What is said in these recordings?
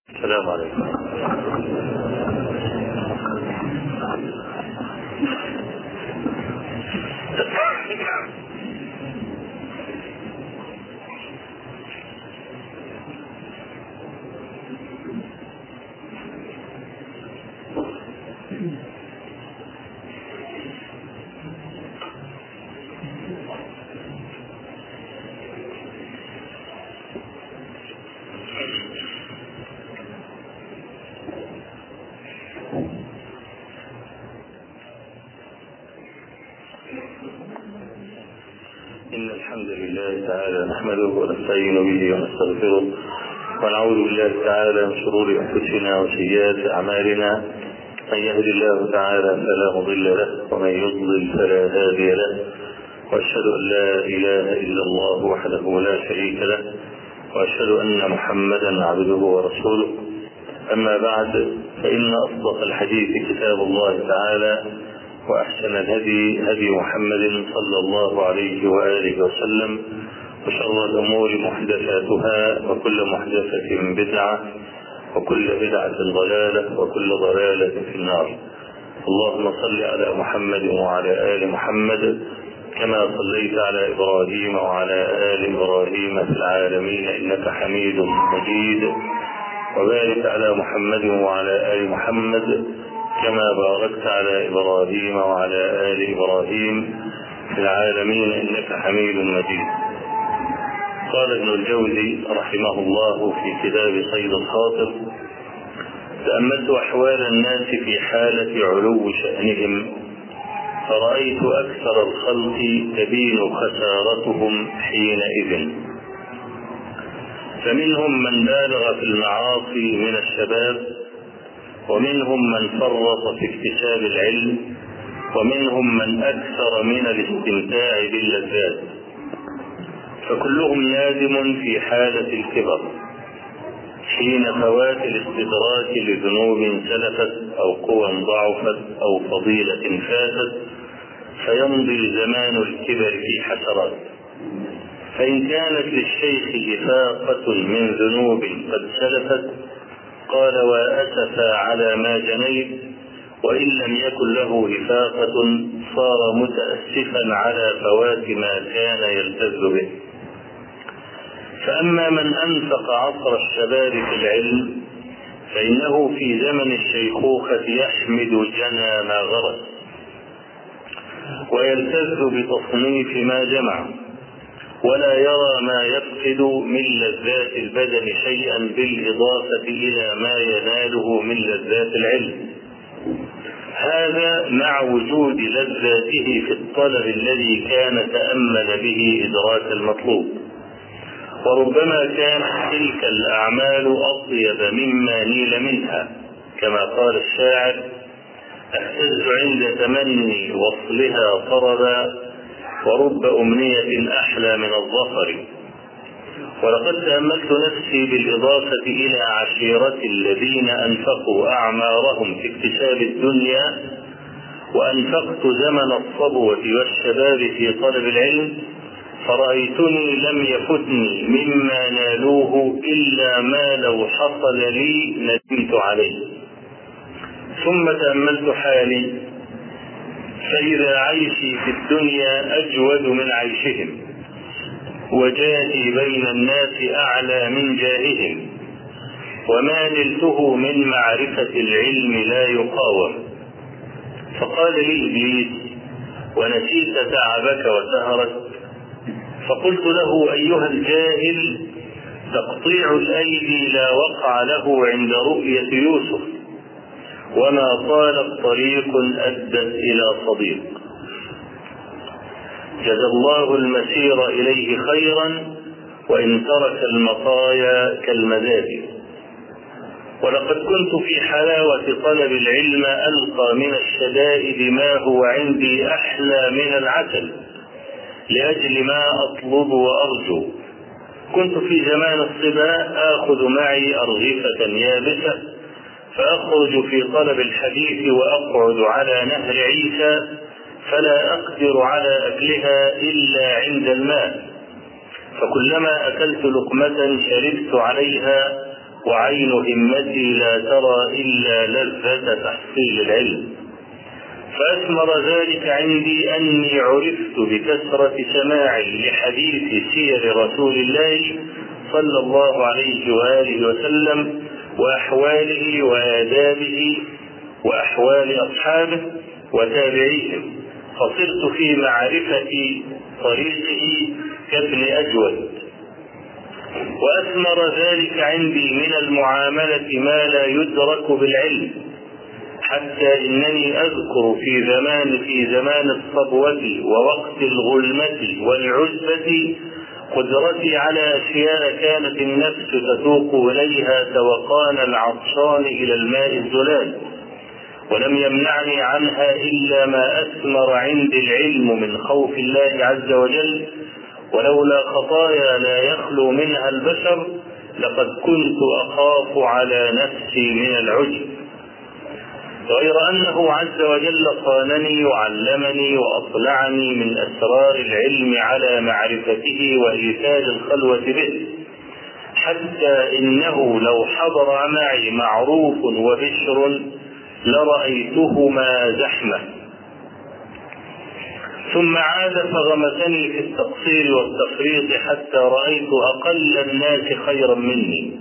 السلام عليكم. إن الحمد لله تعالى نحمده ونستعين به ونستغفره ونعوذ بالله تعالى من شرور أنفسنا وسيئات أعمالنا. من يهد الله تعالى فلا مضل له ومن يضلل فلا هادي له، وأشهد أن لا إله إلا الله وحده لا شريك له، وأشهد أن محمدا عبده ورسوله. أما بعد، فإن أصدق الحديث كتاب الله تعالى، وأحسن الهدي هدي محمد صلى الله عليه وآله وسلم، وشر الأمور محدثاتها، وكل محدثة بدعة، وكل بدعة ضلالة، وكل ضلالة في النار. اللهم صل على محمد وعلى آل محمد كما صليت على إبراهيم وعلى آل إبراهيم في العالمين إنك حميد مجيد، وبارك على محمد وعلى آل محمد كما باركت على إبراهيم وعلى آل إبراهيم في العالمين إنك حميد مجيد. قال ابن الجوزي رحمه الله في كتاب صيد الخاطر: تأملت أحوال الناس في حالة علو شأنهم، فرأيت أكثر الخلق تبين خسارتهم حينئذ، فمنهم من بالغ في المعاصي من الشباب، ومنهم من فرط في اكتساب العلم، ومنهم من أكثر من الاستمتاع باللذات، فكلهم نادم في حالة الكبر حين فوات الاستدراك لذنوب سلفت أو قوى ضعفت أو فضيلة فاتت، فيمضي زمان الكبر في حسرات. فإن كانت للشيخ إفاقة من ذنوب قد سلفت قال: وأسفا على ما جنيت، وإن لم يكن له إفاقة صار متأسفا على فوات ما كان يلتذ به. فأما من أنفق عصر الشباب في العلم فإنه في زمن الشيخوخة يحمد جنى ما غرس، ويلتذ بتصنيف ما جمع، ولا يرى ما يفقد من لذات البدن شيئا بالإضافة إلى ما يناله من لذات العلم، هذا مع وجود لذاته في الطلب الذي كان تأمل به إدراك المطلوب. وربما كانت تلك الأعمال أطيب مما نيل منها، كما قال الشاعر: أهتز عند تمني وصلها طربا، ورب أمنية أحلى من الظفر. ولقد تأملت نفسي بالإضافة إلى عشيرة الذين أنفقوا أعمارهم في اكتساب الدنيا، وأنفقت زمن الصبوة والشباب في طلب العلم، فرأيتني لم يفتني مما نالوه إلا ما لو حصل لي ندمت عليه. ثم تأملت حالي، فإذا عيشي في الدنيا أجود من عيشهم، وجاهي بين الناس أعلى من جاههم، وما نلته من معرفة العلم لا يقاوم. فقال لي إبليس: ونسيت تعبك وسهرك؟ فقلت له: أيها الجاهل، تقطيع الأيدي لا وقع له عند رؤية يوسف، وما طالت طريق أدت إلى صديق. جزى الله المسير إليه خيرا، وإن ترك المطايا كالمذابي. ولقد كنت في حلاوة طلب العلم ألقى من الشدائد ما هو عندي أحلى من العسل، لأجل ما أطلب وأرجو. كنت في زمان الصبا آخذ معي أرغفة يابسة، فأخرج في طلب الحديث وأقعد على نهر عيسى، فلا أقدر على أكلها إلا عند الماء، فكلما أكلت لقمة شربت عليها، وعين همتي لا ترى إلا لذة تحصيل العلم. فأثمر ذلك عندي أني عرفت بكثرة سماعي لحديث سير رسول الله صلى الله عليه وآله وسلم وأحواله وآدابه وأحوال أصحابه وتابعيهم، فصرت في معرفة طريقه كابن أجود. وأثمر ذلك عندي من المعاملة ما لا يدرك بالعلم، حتى إنني أذكر في زمان الصبوة ووقت الغلمة والعزبة قدرتي على أشياء كانت النفس تتوق إليها توقان العطشان إلى الماء الزلال، ولم يمنعني عنها إلا ما أثمر عندي العلم من خوف الله عز وجل، ولولا خطايا لا يخلو منها البشر لقد كنت أخاف على نفسي من العجب. غير أنه عز وجل صانني وعلمني وأطلعني من أسرار العلم على معرفته وإيثار الخلوة به، حتى إنه لو حضر معي معروف وبشر لرأيتهما زحمة. ثم عاد فغمسني في التقصير والتفريط حتى رأيت أقل الناس خيرا مني،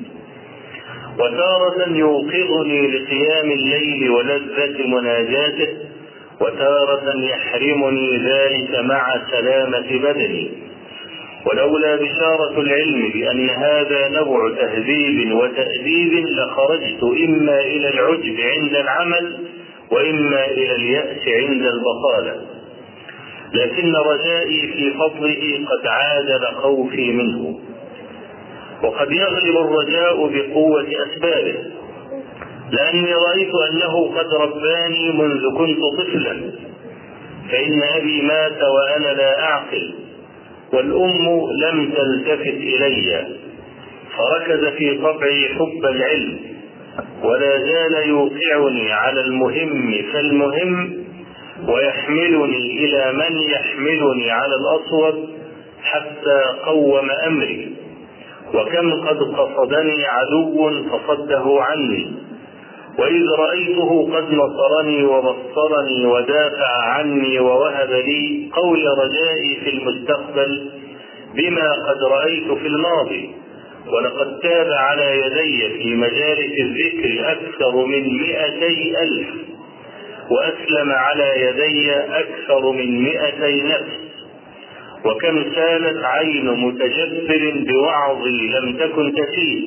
وتارة يوقظني لقيام الليل ولذة مناجاته، وتارة يحرمني ذلك مع سلامة بدني. ولولا بشارة العلم بأن هذا نوع تهذيب وتأديب لخرجت إما إلى العجب عند العمل وإما إلى اليأس عند البطالة، لكن رجائي في فضله قد عادل خوفي منه. وقد يغلب الرجاء بقوة أسبابه، لأني رأيت أنه قد رباني منذ كنت طفلا، فإن أبي مات وأنا لا أعقل، والأم لم تلتفت إلي، فركز في طبعي حب العلم، ولا زال يوقعني على المهم فالمهم، ويحملني إلى من يحملني على الأصوب حتى قوم أمري. وكم قد قصدني عدو فصده عني، وإذ رأيته قد نصرني وبصرني ودافع عني ووهب لي قوي رجائي في المستقبل بما قد رأيت في الماضي. ولقد تاب على يدي في مجالس الذكر أكثر من 200,000، وأسلم على يدي أكثر من 200 نفس. وكم سالت عين متجبر بوعظي لم تكن تسيل،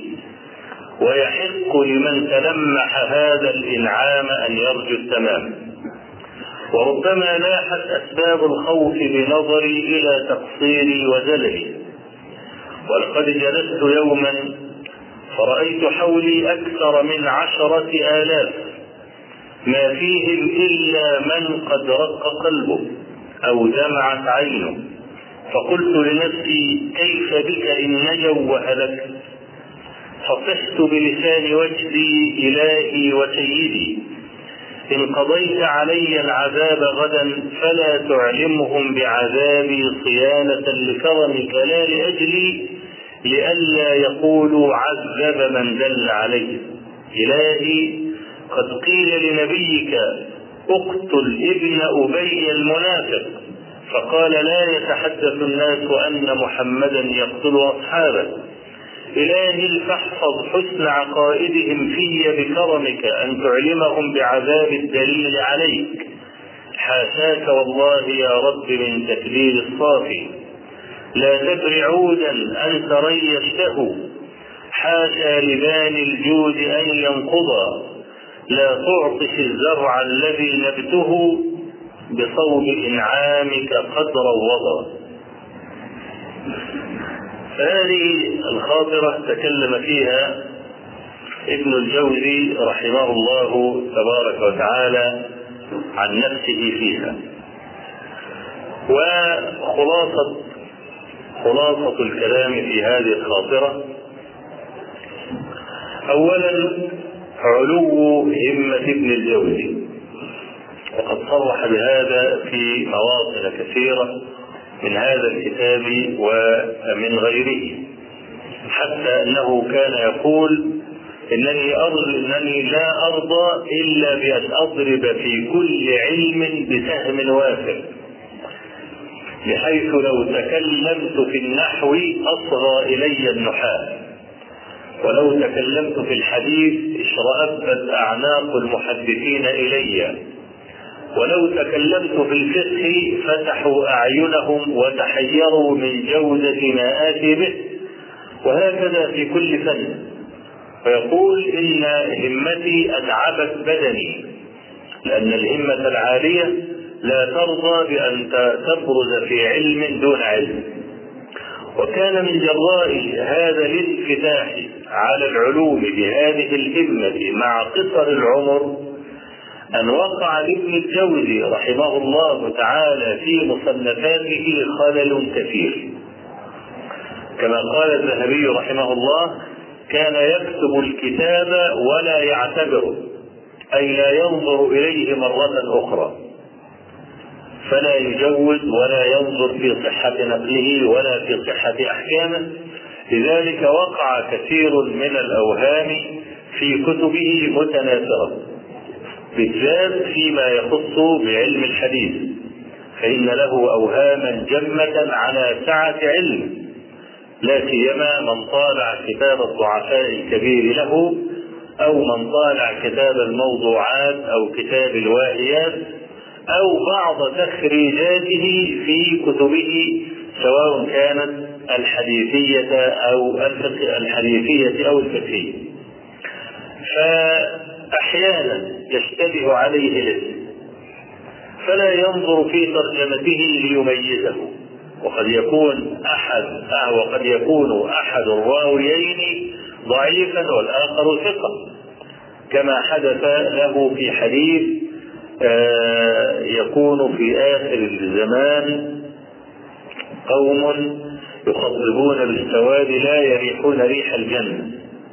ويحق لمن تلمح هذا الإنعام أن يرجو التمام. وربما لاحت أسباب الخوف بنظري إلى تقصيري وزللي. ولقد جلست يوما فرأيت حولي أكثر من 10,000 ما فيهم إلا من قد رق قلبه أو دمعت عينه، فقلت لنفسي كيف بك إن نجوا وهلكت؟ فصحت بلسان وجدي إلهي وسيدي، إن قضيت علي العذاب غدا فلا تعلمهم بعذابي صيانة لكرمك لا لأجلي، لئلا يقولوا عذب من دل عليه. إلهي قد قيل لنبيك اقتل ابن أبي المنافق، فقال لا يتحدث الناس أن محمدا يقتل أصحابه. إلهي فاحفظ حسن عقائدهم في بكرمك أن تعلمهم بعذاب الدليل عليك. حاشاك والله يا رب من تكبير الصافي، لا تبر عودا أنت ريشته، حاشا لباني الجود أن ينقضى، لا تعطش الزرع الذي نبته بصوب إنعامك قدر الوضع. هذه الخاطرة تكلم فيها ابن الجوزي رحمه الله تبارك وتعالى عن نفسه فيها. وخلاصة الكلام في هذه الخاطرة: أولا علو همة ابن الجوزي، وقد صرح بهذا في مواطن كثيرة من هذا الكتاب ومن غيره، حتى أنه كان يقول إنني لا أرضى إلا بأن أضرب في كل علم بسهم وافر، بحيث لو تكلمت في النحو أصغى إلي النحاة، ولو تكلمت في الحديث اشرأبت أعناق المحدثين إلي، ولو تكلمت في الفقه فتحوا أعينهم وتحيروا من جودة ما آتي به، وهكذا في كل فن. فيقول إن همتي أتعبت بدني، لأن الهمة العالية لا ترضى بأن تبرز في علم دون علم. وكان من جراء هذا الانفتاح على العلوم بهذه الهمة مع قصر العمر أن وقع لابن الجوزي رحمه الله تعالى في مصنفاته خلل كثير. كما قال الذهبي رحمه الله: كان يكتب الكتاب ولا يعتبره، أي لا ينظر إليه مرة أخرى، فلا يجوز ولا ينظر في صحة نقله ولا في صحة أحكامه. لذلك وقع كثير من الأوهام في كتبه متناثرة، بالذات فيما يخص بعلم الحديث، فإن له أوهاما جمة على سعة علم، لا سيما من طالع كتاب الضعفاء الكبير له، أو من طالع كتاب الموضوعات أو كتاب الواهيات، أو بعض تخريجاته في كتبه، سواء كانت الحديثية أو الحديثية أو الفقهية. فأحيانا يشتبه عليه الاسم فلا ينظر في ترجمته ليميزه، وقد يكون أحد الراويين ضعيفا والآخر ثقة، كما حدث له في حديث يكون في آخر الزمان قوم يخضبون بالسواد لا يريحون ريح الجنة،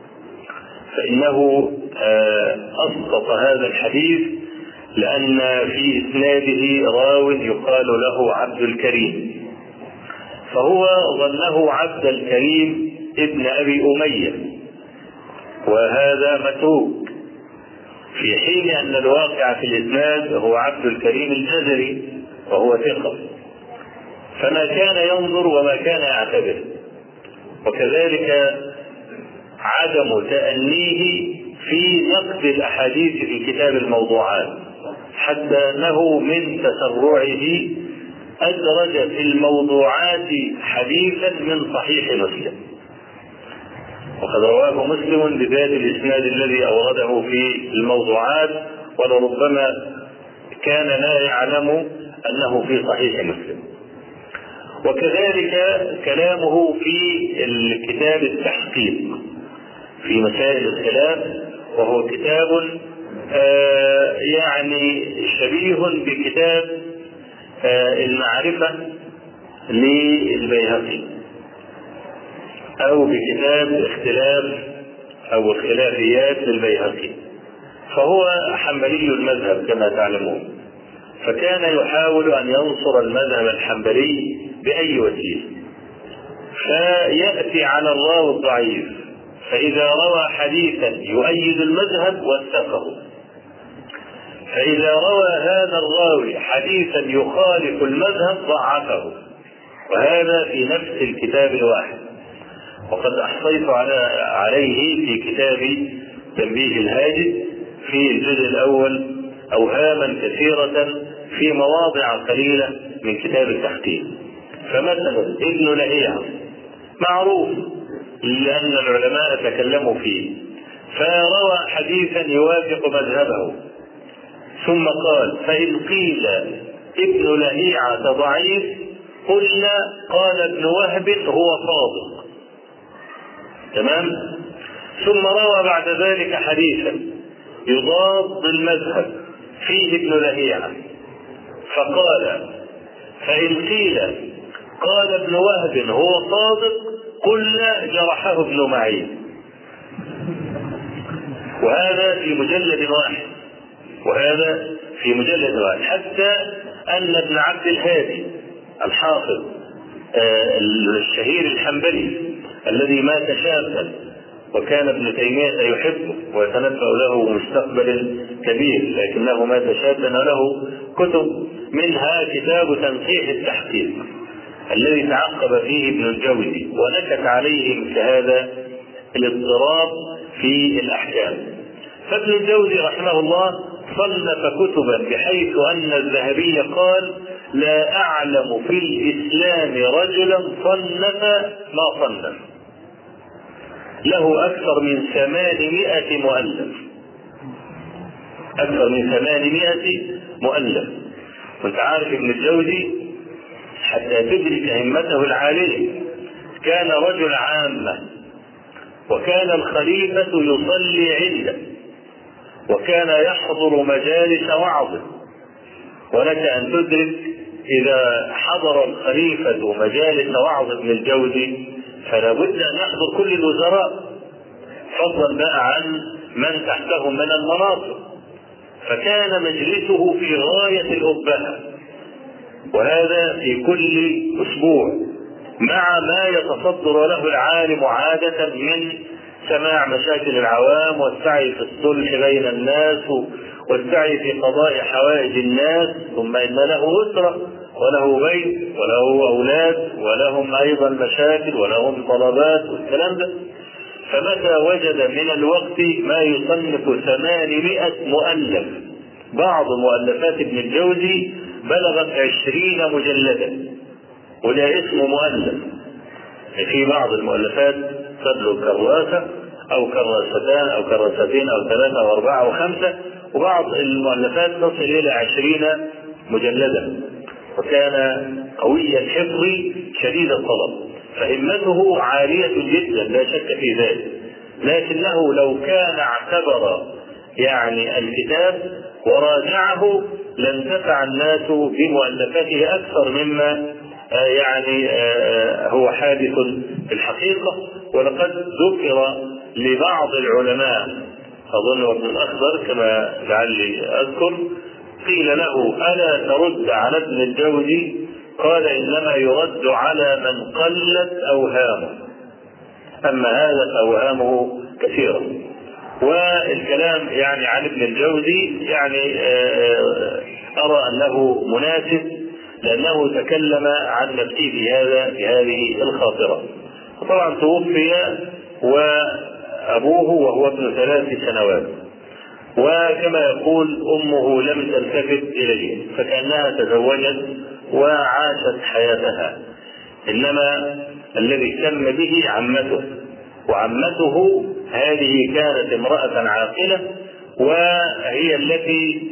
فإنه أسقط هذا الحديث لأن في إسناده راو يقال له عبد الكريم، فهو ظنه عبد الكريم ابن أبي أمية، وهذا متروك، في حين أن الواقع في الإسناد هو عبد الكريم الجزري وهو ثقة، فما كان ينظر وما كان يعتبر. وكذلك عدم تأنيه في نقد الأحاديث في كتاب الموضوعات، حتى أنه من تسرعه أدرج في الموضوعات حديثا من صحيح مسلم، وقد رواه مسلم بذات الإسناد الذي أورده في الموضوعات، ولربما كان لا يعلم أنه في صحيح مسلم. وكذلك كلامه في الكتاب التحقيق في مسائل الخلاف، وهو كتاب يعني شبيه بكتاب المعرفة للبيهقي، أو بكتاب اختلاف أو الخلافيات للبيهقي، فهو حنبلي المذهب كما تعلمون، فكان يحاول أن ينصر المذهب الحنبلي بأي وسيلة، فيأتي على الراوي الضعيف، فإذا روى حديثا يؤيد المذهب وثقه، فإذا روى هذا الراوي حديثا يخالف المذهب ضعفه، وهذا في نفس الكتاب الواحد. وقد أحصيت عليه في كتاب تنبيه الهاجد في الجزء الأول أوهاما كثيرة في مواضع قليلة من كتاب التحقيق. فمثلا ابن لهيعة معروف لأن العلماء تكلموا فيه، فروى حديثا يوافق مذهبه، ثم قال: فإن قيل ابن لهيعة ضعيف قلنا قال ابن وهب هو صادق، تمام. ثم روى بعد ذلك حديثا يضاد المذهب فيه ابن لهيعة، فقال: فإن قيل قال ابن وهب هو صادق قلنا جرحه ابن معين. وهذا في مجلد واحد، حتى أن ابن عبد الهادي الحافظ الشهير الحنبلي الذي مات شابا وكان ابن تيمية يحبه ويتنبأ له مستقبل كبير، لكنه مات شابا له كتب، منها كتاب تنقيح التحقيق الذي تعقب فيه ابن الجوزي ونكت عليه مثل هذا الاضطراب في الأحكام. فابن الجوزي رحمه الله صنف كتبا بحيث أن الذهبي قال: لا أعلم في الإسلام رجلا صنف ما صنف، له أكثر من 800 مؤلف، أكثر من 800 مؤلف. وانت عارف ابن الجوزي حتى تدرك همته العالية كان رجل عامة، وكان الخليفة يصلي عنده، وكان يحضر مجالس وعظه. ولك أن تدرك إذا حضر الخليفة مجالس وعظ ابن الجوزي فلا بد أن يحضر كل الوزراء، فضلا بقى عن من تحتهم من المناصب. فكان مجلسه في غاية الأبهة، وهذا في كل أسبوع، مع ما يتصدر له العالم عادة من سماع مشاكل العوام والسعي في الصلح بين الناس والسعي في قضاء حوائج الناس، ثم إن له أسرة وله بيت وله أولاد ولهم أيضا مشاكل ولهم طلبات والكلام ده. فمتى وجد من الوقت ما يصنف 800 مؤلف، بعض مؤلفات ابن الجوزي بلغت 20 مجلدا ولا اسم مؤلف. في بعض المؤلفات تبلغ كراسة أو كراستان أو كراستين أو 3 أو 4 أو 5، وبعض المؤلفات تصل إلى 20 مجلدا. وكان قوي الحفظ شديد الطلب، فهمته عالية جدا لا شك في ذلك، لكنه لو كان اعتبر الكتاب وراجعه لانتفع الناس بمؤلفاته أكثر مما هو حادث في الحقيقة. ولقد ذكر لبعض العلماء، أظن ابن الأخضر كما لعلي أذكر، قيل له: ألا ترد على ابن الجوزي؟ قال: إنما يرد على من قلت أوهامه، أما هذا فأوهامه كثيرة. والكلام عن ابن الجوزي أرى أنه مناسب، لأنه تكلم عن نفسه في هذه الخاطرة. طبعا توفي وأبوه وهو ابن 3 سنوات، وكما يقول أمه لم تلتفت إليه، فكأنها تزوجت وعاشت حياتها، إنما الذي اهتم به عمته، وعمته هذه كانت امرأة عاقلة، وهي التي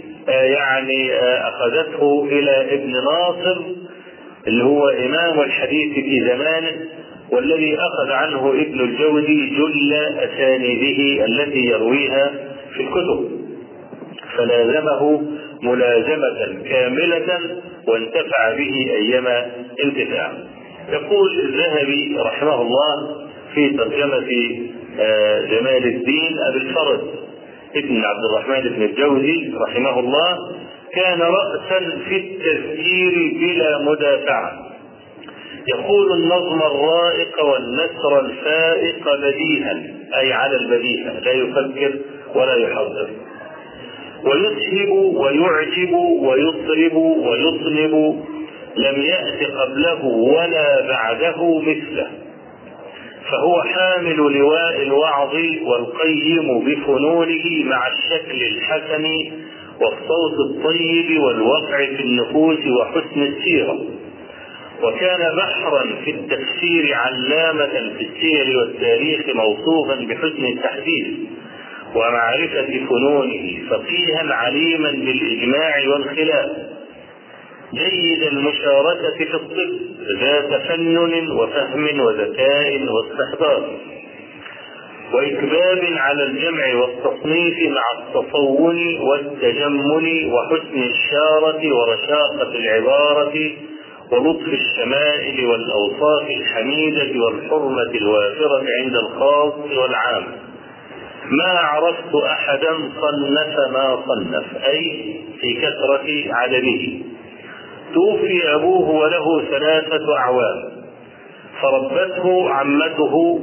أخذته إلى ابن ناصر اللي هو إمام الحديث في زمانه، والذي أخذ عنه ابن الجوزي جل أسانيده التي يرويها في الكتب، فلازمه ملازمة كاملة وانتفع به أيما انتفاع. يقول الذهبي رحمه الله في ترجمة جمال الدين أبي الفرج ابن عبد الرحمن بن الجوزي رحمه الله: كان رأسا في التفكير بلا مدافعة، يقول النظم الرائق والنثر الفائق بديها، أي على البديهة، لا يفكر ولا يحضر، ويسهب ويعجب ويطرب ويطنب، لم يأت قبله ولا بعده مثله، فهو حامل لواء الوعظ والقيم بفنونه مع الشكل الحسن والصوت الطيب والوقع في النفوس وحسن السيرة. وكان بحرا في التفسير علامة في السير والتاريخ موصوفا بحسن التحديث ومعرفة فنونه، فقيها عليما بالإجماع والخلاف، جيد المشاركة في الطب، ذات تفنن وفهم وذكاء واستحضار، وإكباب على الجمع والتصنيف مع التصون والتجمل وحسن الشارة ورشاقة العبارة ولطف الشمائل والأوصاف الحميدة والحرمة الوافرة عند الخاص والعام. ما عرفت أحدا صنف ما صنف، أي في كثرة عدده. توفي أبوه وله 3 أعوام، فربته عمته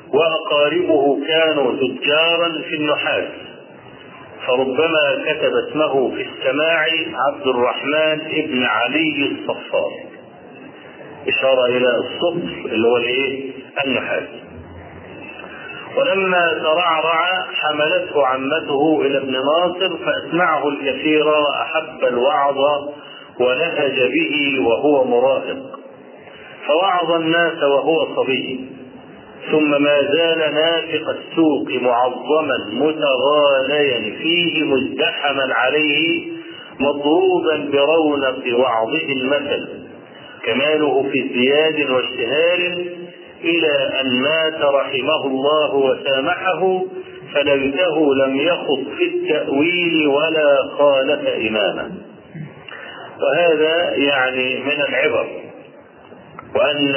وأقاربه كانوا تجارا في النحاس، فربما كتب اسمه في السماع عبد الرحمن ابن علي الصفار، إشارة إلى الصفر اللي هو النحاس. ولما ترعرع حملته عمته إلى ابن ناصر فأسمعه الكثير وأحب الوعظ ولهج به وهو مراهق، فوعظ الناس وهو صبي، ثم ما زال نافق السوق معظما متغاليا فيه مزدحما عليه مضروبا برونق وعظه المثل، كماله في ازدياد واشتهار، إلى أن مات رحمه الله وسامحه، فليته لم يخض في التأويل ولا خالف إماما. وهذا يعني من العبر، وأن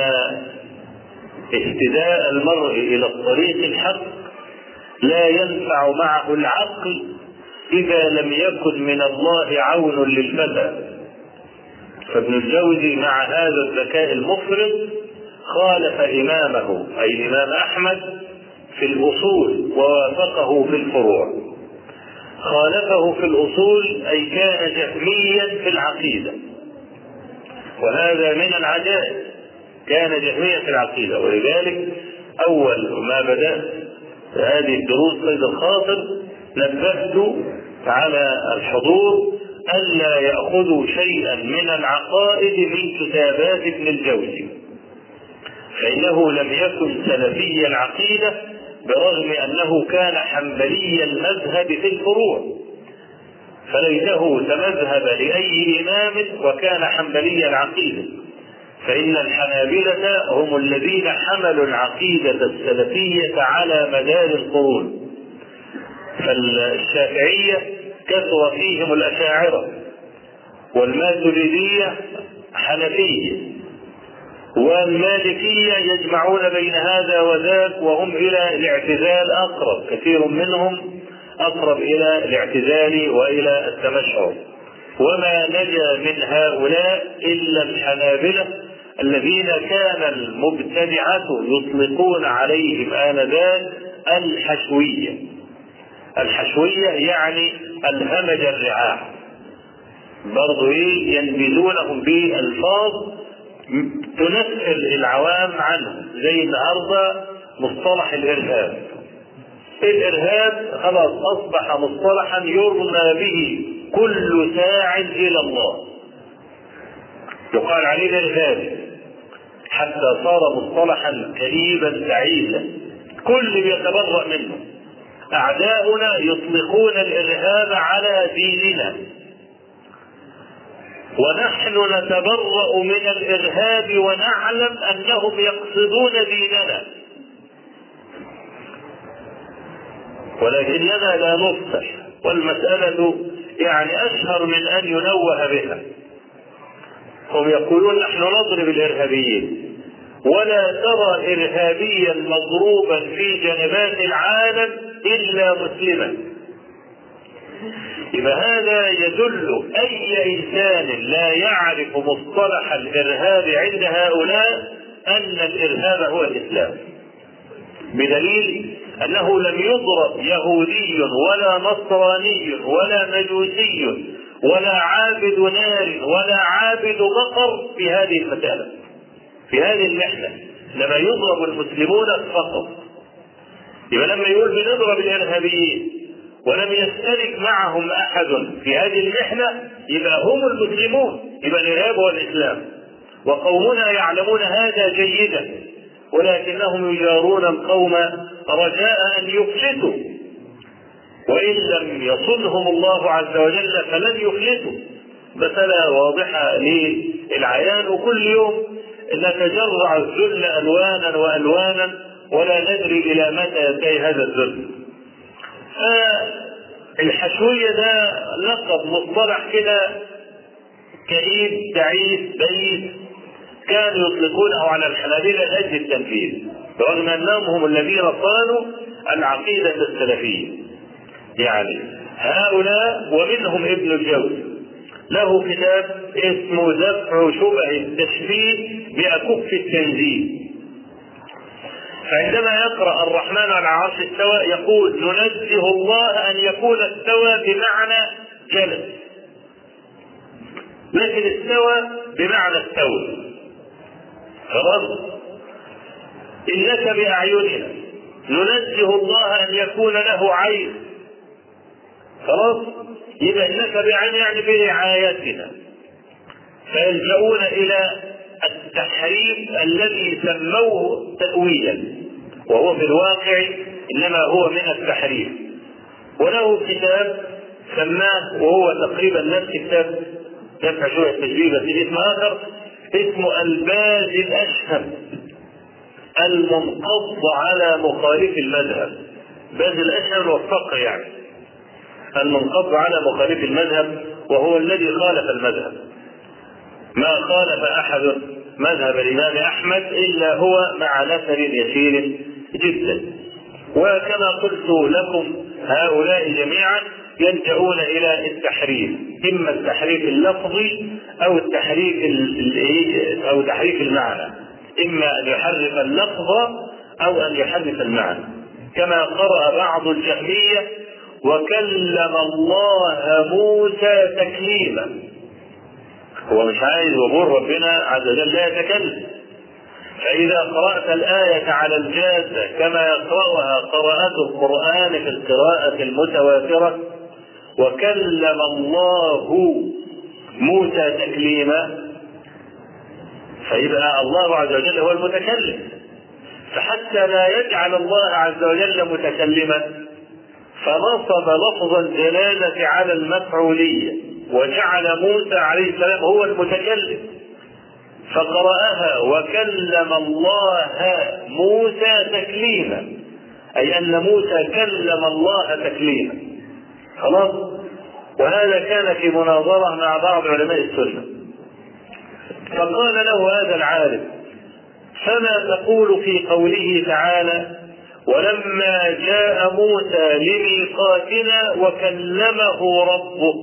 اهتداء المرء إلى الطريق الحق لا ينفع معه العقل إذا لم يكن من الله عون للفتى. فابن الجوزي مع هذا الذكاء المفرط خالف إمامه أي الإمام أحمد في الأصول ووافقه في الفروع. خالفه في الأصول أي كان جهميا في العقيدة، وهذا من العجائب، كان جهميا في العقيدة. ولذلك أول ما بدأت هذه الدروس صيد الخاطر نبهت على الحضور ألا يأخذوا شيئا من العقائد من كتابات ابن الجوزي، فإنه لم يكن سلفي العقيدة برغم أنه كان حنبلي المذهب في الفروع، فليته تمذهب لأي إمام وكان حنبلي العقيدة، فإن الحنابلة هم الذين حملوا العقيدة السلفية على مدار القرون. فالشافعية كثر فيهم الأشاعرة، والماتريدية حنفية، والمالكية يجمعون بين هذا وذاك، وهم إلى الاعتزال أقرب، كثير منهم أقرب إلى الاعتزال وإلى التمشعر. وما نجا من هؤلاء إلا الحنابلة الذين كان المبتدعة يطلقون عليهم آنذاك الحشوية. الحشوية يعني الهمج الرعاع، برضو ينبذونهم بألفاظ تنفر العوام عنه، زي النهارده مصطلح الإرهاب. الإرهاب خلاص أصبح مصطلحا يرمى به كل ساع إلى الله، يقال عليه الإرهاب، حتى صار مصطلحا كئيبا تعيسا كل بيتبرأ منه. أعداؤنا يطلقون الإرهاب على ديننا، ونحن نتبرأ من الإرهاب ونعلم أنهم يقصدون ديننا، ولكننا لا نفصح، والمسألة يعني أشهر من أن ينوه بها. هم يقولون نحن نضرب الإرهابيين، ولا ترى إرهابيا مضروبا في جنبات العالم إلا مسلما. يبقى هذا يدل أي إنسان لا يعرف مصطلح الإرهاب عند هؤلاء أن الإرهاب هو الإسلام، بدليل أنه لم يضرب يهودي ولا نصراني ولا مجوسي ولا عابد نار ولا عابد بقر في هذه المسألة، في هذه المحنة، لما يضرب المسلمون فقط. يبقى لما يقول بنضرب الإرهابيين ولم يشترك معهم أحد في هذه المحنة يبقى هم المسلمون، يبقى الإرهاب هو الإسلام. وقومنا يعلمون هذا جيدا، ولكنهم يجارون القوم رجاء أن يفلتوا، وإن لم يصلهم الله عز وجل فلن يفلتوا. مسألة واضحة للعيان، وكل يوم نتجرع الذل ألوانا وألوانا ولا ندري إلى متى ينتهي هذا الذل. الحشوية ده لقب مصطلح كده كئيب تعيس بئيس، كانوا يطلقونه على الحنابلة لأجل التنفيذ، رغم أنهم هم الذين صانوا العقيدة السلفية. يعني هؤلاء، ومنهم ابن الجوزي له كتاب اسمه دفع شبه التشبيه بأكف التنزيل. فعندما يقرأ الرحمن على العرش استوى يقول ننزه الله أن يكون استوى بمعنى جلس، لكن استوى بمعنى استوى. خلاص، إنك بأعيننا، ننزه الله أن يكون له عين. خلاص، يبقى إنك بأعيننا يعني برعايتنا. فيلجؤون إلى التحريف الذي سموه تأويلا، وهو في الواقع إنما هو من التحريف. وله كتاب سماه، وهو تقريبا نفس كتاب دفع شوية تجريبة في اسم آخر، اسمه الباز الأشهب المنقض على مخالف المذهب. باز الأشهب والفقه يعني المنقض على مخالف المذهب، وهو الذي خالف المذهب. ما خالف أحد مذهب الإمام أحمد إلا هو مع نفر يسير جدا. وكما قلت لكم هؤلاء جميعا يلجؤون إلى التحريف، إما التحريف اللفظي أو تحريف المعنى، إما أن يحرف اللفظ أو أن يحرف المعنى، كما قرأ بعض الجهمية وكلم الله موسى تكليما. هو مش عايز يقول ربنا عز وجل لا يتكلم. فإذا قرأت الآية على الجادة كما يقرأها قراءة القرآن في القراءة المتواترة، وكلم الله موسى تكليما، فيبقى الله عز وجل هو المتكلم. فحتى لا يجعل الله عز وجل متكلما فنصب لفظ الجلالة على المفعولية وجعل موسى عليه السلام هو المتكلم، فقرأها وكلم الله موسى تكليما، أي أن موسى كلم الله تكليما. خلاص. وهذا كان في مناظرة مع بعض علماء السنة، فقال له هذا العالم فما تقول في قوله تعالى ولما جاء موسى لميقاتنا وكلمه ربه؟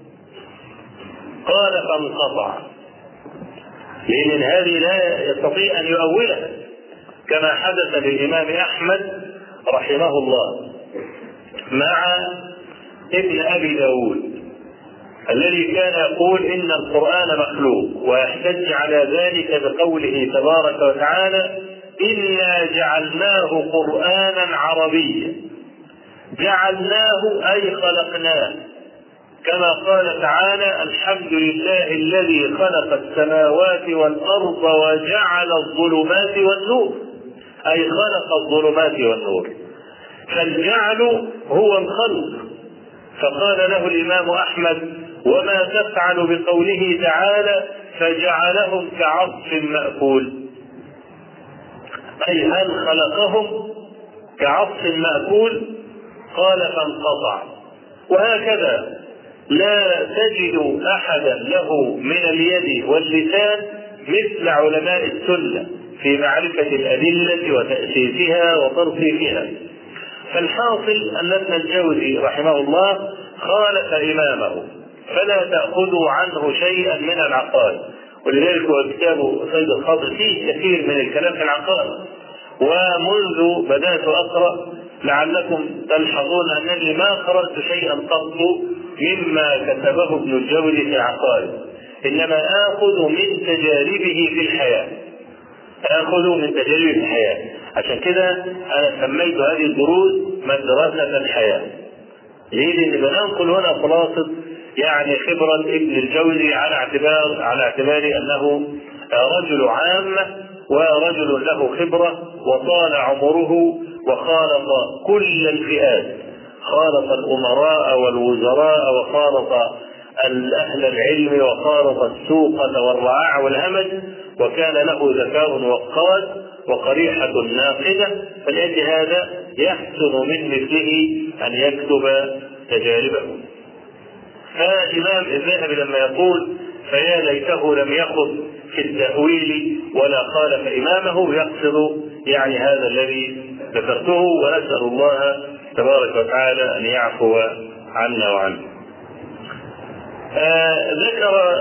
قال فانقطع، لأن هذه لا يستطيع أن يؤولها، كما حدث للإمام أحمد رحمه الله مع ابن أبي داود الذي كان يقول إن القرآن مخلوق، ويحتج على ذلك بقوله تبارك وتعالى إنا جعلناه قرآنا عربيا. جعلناه أي خلقناه، كما قال تعالى الحمد لله الذي خلق السماوات والأرض وجعل الظلمات والنور، أي خلق الظلمات والنور، فالجعل هو الخلق. فقال له الإمام أحمد وما تفعل بقوله تعالى فجعلهم كعصف مأكول؟ أي هل خلقهم كعصف مأكول؟ قال فانقطع. وهكذا لا تجد أحدا له من اليد واللسان مثل علماء السنة في معرفة الأدلة وتأسيسها وترصيفها. فالحاصل أن ابن الجوزي رحمه الله خالف إمامه، فلا تأخذوا عنه شيئا من العقائد، ولذلك هو كتابه صيد الخاطر فيه كثير من الكلام في العقائد. ومنذ بدأت أقرأ لعلكم تلحظون أنني ما خرجت شيئا قط مما كتبه ابن الجوزي في العقائد، إنما آخذ من تجاربه في الحياة، عشان كده أنا سميت هذه الدروس مدرسة الحياة. ليه؟ لأن بننقل هنا خلاصة يعني خبرة ابن الجوزي على اعتبار أنه رجل عامة ورجل له خبرة وطال عمره وخالط كل الفئات، خالط الأمراء والوزراء وخالط أهل العلم وخالط السوقة والرعاع والهمج، وكان له ذكاء وقاد وقريحة ناقدة، فلأجل هذا يحسن من مثله أن يكتب تجاربه. فالإمام الذهبي لما يقول فيا ليته لم يخض في التأويل ولا خالف إمامه يقصد يعني هذا الذي ذكرته، ونسأل الله تبارك وتعالى أن يعفو عنا وعنه. ذكر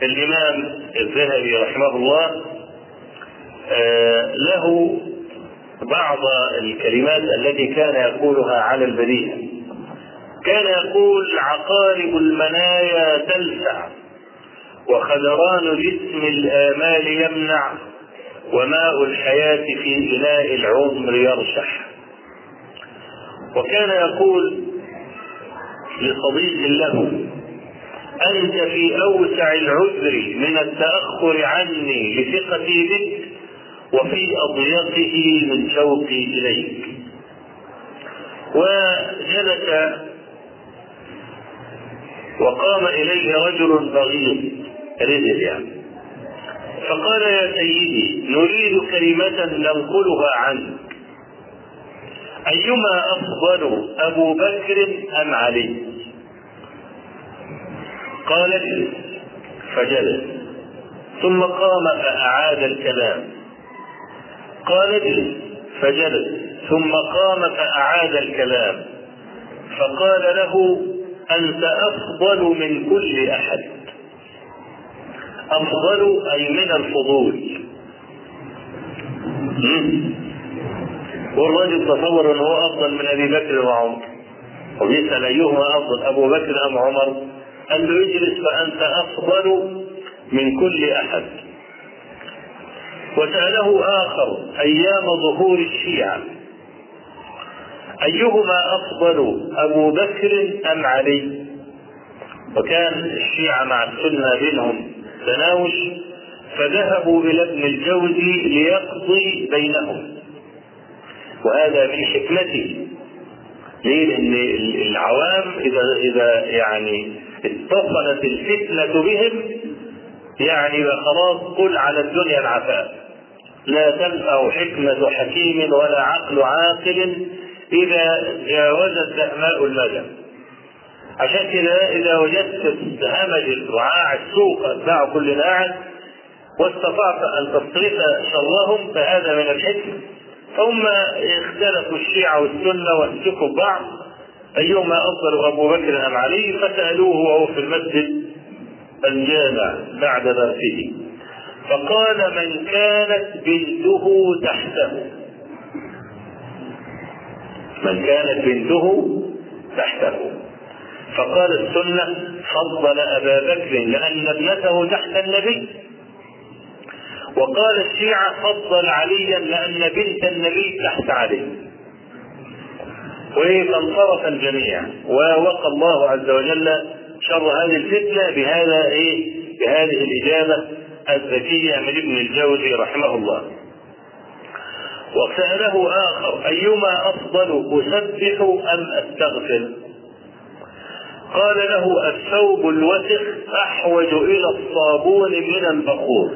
الإمام الذهبي رحمه الله له بعض الكلمات التي كان يقولها على البديهة. كان يقول: عقارب المنايا تلسع، وخدران جسم الآمال يمنع، وماء الحياة في إناء العمر يرشح. وكان يقول لصديق له: أنت في أوسع العذر من التأخر عني لثقتي بك، وفي أضيقه من شوقي إليك. وجلس وقام إليه رجل بغيض رجل يعني، فقال: يا سيدي، نريد كلمة ننقلها عنك، أيما أفضل، أبو بكر أم علي؟ قال: اجلس. فجلس، ثم قام فأعاد الكلام. قال: اجلس. فجلس، ثم قام فأعاد الكلام. فقال له: أنت أفضل من كل أحد. أفضل أي من الفضول. والرجل تصور أنه أفضل من أبي بكر وعمر، وبيسأل أيهما أفضل، أبو بكر أم عمر؟ قال له: اجلس فأنت أفضل من كل أحد. وسأله آخر أيام ظهور الشيعة: أيهما أفضل، أبو بكر أم علي؟ وكان الشيعة مع السنة بينهم تناوش، فذهبوا إلى ابن الجوزي ليقضي بينهم، وهذا من حكمته. ليه؟ لأن العوام إذا يعني اتصلت الفتنة بهم يعني خلاص قل على الدنيا العفاف، لا تنفع حكمة حكيم ولا عقل عاقل إذا جاوزت دهماء المدى. عشان كده إذا وجدت همج وعاع السوق أتباع كل ناعم واستطعت أن تصرف شرهم فهذا من الحكمة. ثم اختلفوا الشيعة والسنة وامسكوا بعض أيهما أفضل، أبو بكر أم علي؟ فسألوه وهو في المسجد الجامع بعد درسه، فقال: من كانت بنته تحته. من كانت بنته تحته. فقال السنة: فضل أبا بكر لأن ابنته تحت النبي. وقال الشيعة: فضل عليا لأن بنت النبي تحت علي. فانصرف الجميع، ووقى الله عز وجل شر هذه الفتنة بهذه الإجابة الذكية من ابن الجوزي رحمه الله. وسأله آخر: أيما أفضل، أسبح أم أستغفر؟ قال له: الثوب الوسخ أحوج إلى الصابون من البخور.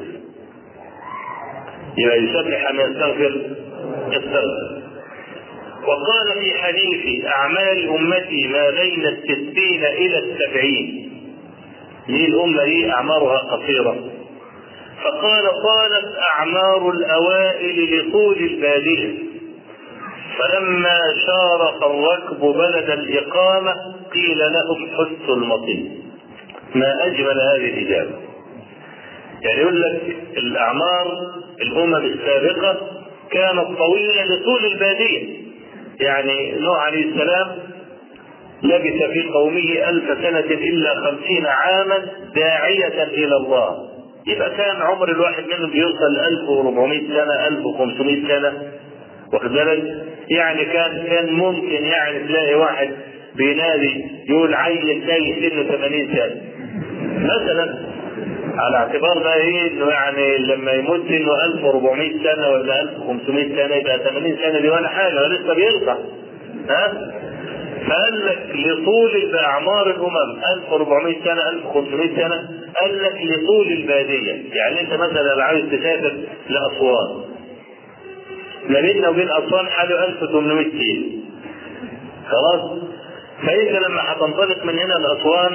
يبقى يسبح أم يستغفر؟ يستغفر. وقال في حديث: أعمال أمتي ما بين 60 إلى 70. ليه الأمة دي أعمارها قصيرة؟ فقال: طالت أعمار الأوائل لطول البادية، فلما شارف الركب بلد الإقامة قيل لهم حسوا المطير. ما أجمل هذه الإجابة. يعني يقول لك الأعمار الأمم السابقة كانت طويلة لطول البادية. يعني نوح عليه السلام لبث في قومه 1000 سنة إلا 50 عاما داعية إلى الله. يبقى كان عمر الواحد منهم بيوصل 1400 سنة 1500 سنة، واخد بالك؟ يعني كان ممكن يعني تلاقي واحد بينادي يقول عيل تايه سنه 80 سنة مثلا، على اعتبار بقى انه يعني لما يموت سنه 1400 سنة ولا 1500 سنة يبقى 80 سنة دي ولا حاجة ولسه بيرضع. فقال لك لطول اعمار الامم 1400 سنة 1500 سنة، قال لك لطول البادية. يعني انت مثلا لو عايز تسافر لأسوان، ما بيننا وبين أسوان حوالي 1800 كيلو، خلاص؟ فإنت لما هتنطلق من هنا لأسوان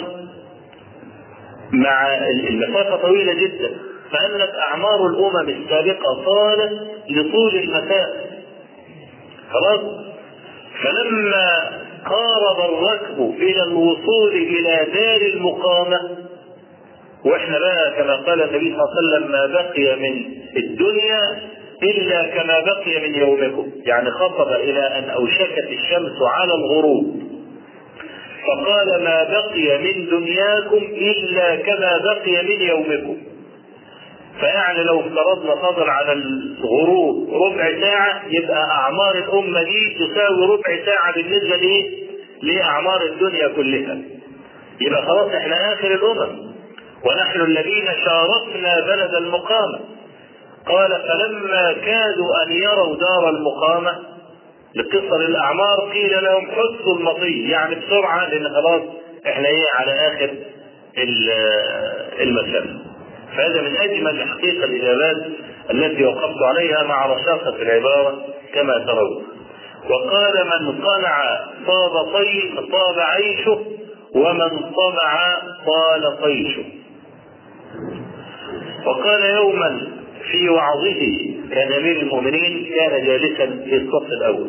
مع المسافة طويلة جدا، فقال لك أعمار الأمم السابقة طالت لطول المسافة، خلاص؟ فلما قارب الركب إلى الوصول إلى دار المقامة، وإحنا بقى كما قال النبي صلى الله عليه وسلم: ما بقي من الدنيا إلا كما بقي من يومكم، يعني خطب إلى أن أوشكت الشمس على الغروب فقال ما بقي من دنياكم إلا كما بقي من يومكم. فيعني لو افترضنا فضل على الغروب ربع ساعة يبقى أعمار الأمة دي تساوي ربع ساعة بالنسبة لأعمار الدنيا كلها. يبقى خلاص احنا آخر الأمم ونحن الذين شارفنا بلد المقامة. قال فلما كادوا أن يروا دار المقامة لقصر الأعمار قيل لهم حسوا المطي، يعني بسرعة لأن خلاص احنا على آخر المسافة. فهذا من أجمل حقيقة الإجابات التي وقفت عليها مع رشاقة العبارة كما ترون. وقال من صنع طاب عيشه ومن طمع طال طيشه. وقال يوما في وعظه كان أمير المؤمنين كان جالسا في الصف الأول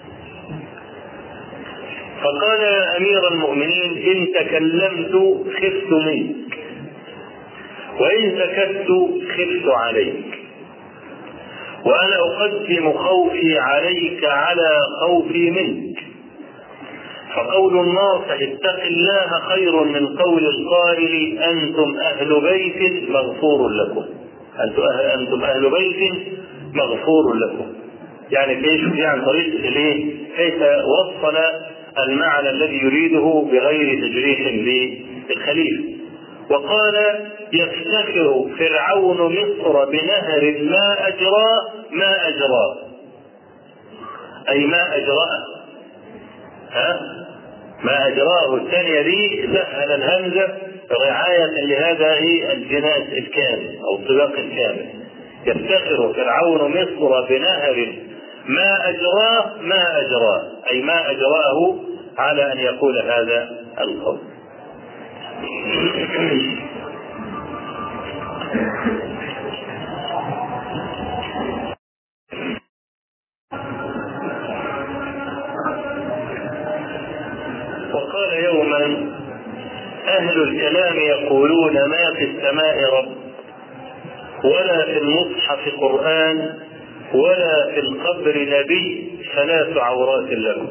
فقال يا أمير المؤمنين إن تكلمت خفت منك وإن سكت خفت عليك وأنا أقدم خوفي عليك على خوفي منك. فقول الناصح اتق الله خير من قول القائل أنتم أهل بيت مغفور لكم. أنتم أهل بيت مغفور لكم، يعني كيف عن طريق إليه كيف وصل المعنى الذي يريده بغير تجريح للخليفة. وقال يفتخر فرعون مصر بنهر ما أجراه أي ما أجراه ما أجراه. الثانية دي سهل الهمزة رعاية لهذا الجناس الكامل أو الطباق الكامل. يفتخر فرعون مصر بنهر ما أجراه أي ما أجراه على أن يقول هذا القول. وقال يوما أهل الكلام يقولون ما في السماء رب ولا في المصحف قرآن ولا في القبر نبي 3 عورات لكم.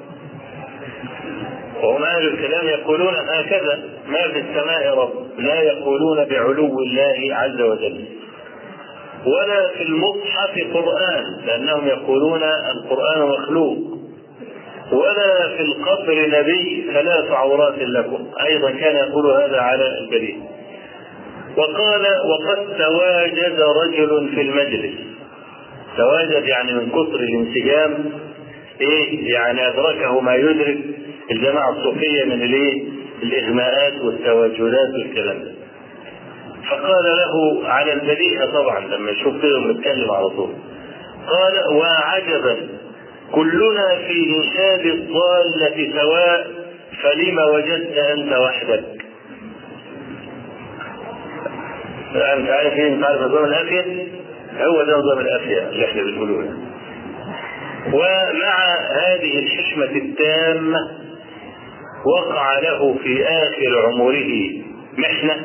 وهم أهل الكلام يقولون هكذا ما في السماء رب، لا يقولون بعلو الله عز وجل، ولا في المصحف قرآن لأنهم يقولون القرآن مخلوق، ولا في القبر نبي 3 عورات لكم، أيضا كان يقول هذا على البديهة. وقال وقد تواجد رجل في المجلس، تواجد يعني من كثر الانسجام يعني أدركه ما يدرك الجماعة الصوفية من الإغماءات والتواجدات والكلام ده. فقال له على البديهة طبعا لما يشوف كده بنتكلم على طول، قال وعجبا كلنا في نشاب الضالة سواء فلما وجدت أنت وحدك. أنت عارف ايه؟ انت عارف نظام الأفية؟ هو ده نظام الأفية اللي احنا بنقوله. ومع هذه الحشمة التامة وقع له في آخر عمره محنة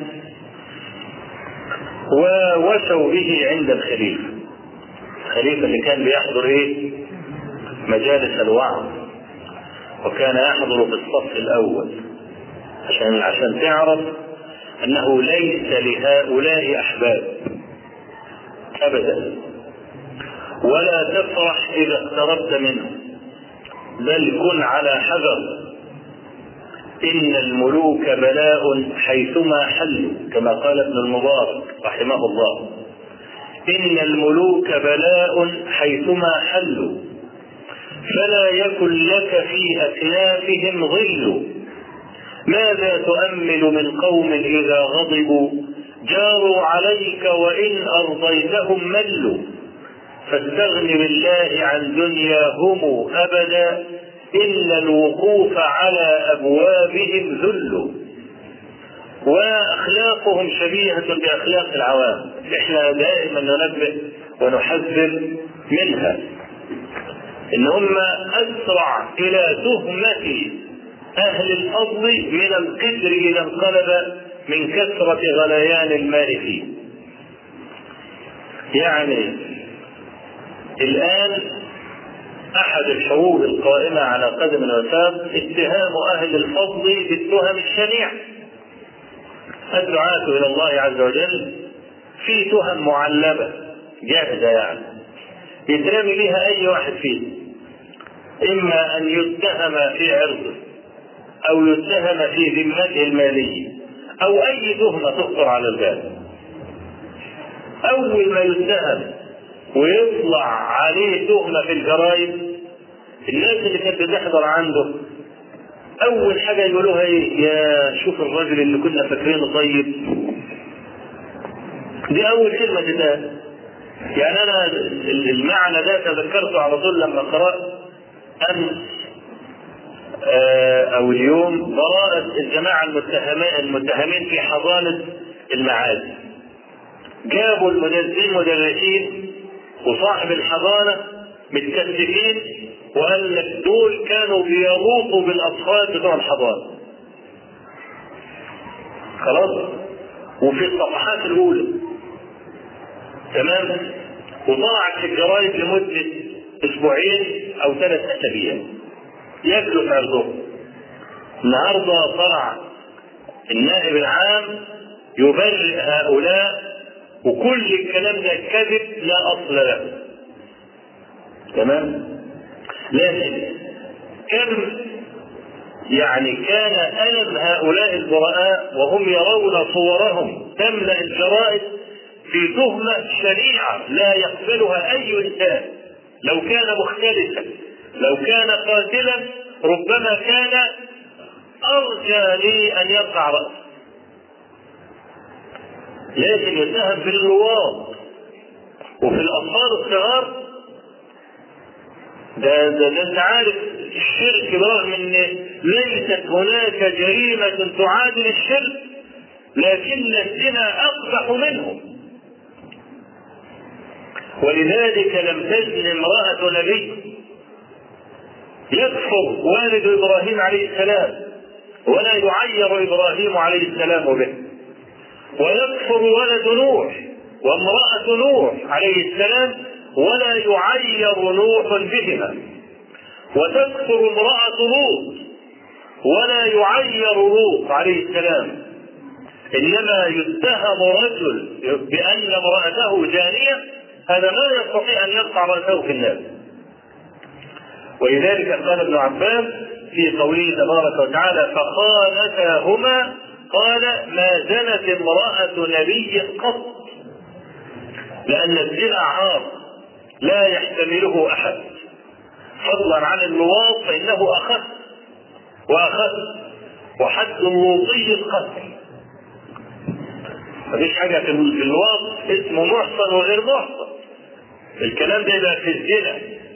ووشوا به عند الخليفة اللي كان بيحضر مجالس الوعظ وكان يحضر في الصف الأول عشان تعرف أنه ليس لهؤلاء أحباب أبدا، ولا تفرح إذا اقتربت منه بل كن على حذر. إن الملوك بلاء حيثما حلوا كما قال ابن المبارك رحمه الله، إن الملوك بلاء حيثما حلوا فلا يكن لك في أكنافهم ظل. ماذا تؤمل من قوم إذا غضبوا جاروا عليك وإن أرضيتهم ملوا. فاستغن بالله عن دنياهم أبدا إلا الوقوف على أبوابهم ذل. وأخلاقهم شبيهة بأخلاق العوام، إحنا دائما ننبه ونحذر منها، إن هم أسرع إلى تهمة أهل الفضل من القدر إذا انقلب من كثرة غليان المال فيه. يعني الآن أحد الحروب القائمة على قدم وساق اتهام أهل الفضل بالتهم الشنيعة. الدعاة إلى الله عز وجل في تهم معلبة جاهزة، يعني يترمي بها أي واحد فيه، إما أن يتهم في عرضه أو يتهم في ذمته المالية أو أي تهمة تخطر على البال. أول ما يتهم ويطلع عليه تهمة في الجرائد، الناس اللي كانت بتحضر عنده أول حاجة يقولوها إيه؟ يا شوف الرجل اللي كنا فاكرينه طيب. دي أول كلمة تتقال. يعني أنا المعنى ده تذكرته على طول لما قرأت أمس أو اليوم براءة الجماعة المتهمين في حضانة المعادي. جابوا المدرسين وصاحب الحضانة متكتفين، وقال لك دول كانوا بيروقوا بالأطفال بتوع الحضانة. خلاص، وفي الصفحات الأولى تمام، وطلعت في الجرايد لمدة أسبوعين أو 3 أسابيع ياكلوا في عرضهم. النهارده طلع النائب العام يبرئ هؤلاء، وكل الكلام ده كذب لا أصل له. تمام، لكن كم يعني كان ألم هؤلاء البراء وهم يرون صورهم تملأ الجرائد في تهمة شنيعة لا يقبلها أي إنسان. لو كان مختلفا، لو كان قاتلا، ربما كان أرجى لي أن يقطع رأسه، لكن يتهم في اللواط وفي الأطفال الصغار. ده انت عارف الشرك، رغم ان ليست هناك جريمة تعادل الشرك، لكن الزنا أقبح منه. ولذلك لم تزن امرأة نبي يكفر والد إبراهيم عليه السلام ولا يعير إبراهيم عليه السلام به، ويكفر ولد نوح وامرأة نوح عليه السلام ولا يعير نوح بهما، وتكفر امرأة لوط ولا يعير لوط عليه السلام. إنما يتهم رجل بأن امرأته جانية، هذا ما يستطيع أن يقطع رأسه في الناس. ولذلك قال ابن عباس في قوله تبارك وتعالى فخانتاهما قال ما زنت امرأة نبي قط، لأن الزنا عار لا يحتمله أحد، فضلا عن اللواط فإنه أخف وحد اللوطي القتل. مفيش حاجة في اللواط اسمه محصن وغير محصن، الكلام ده يبقى في الزنا.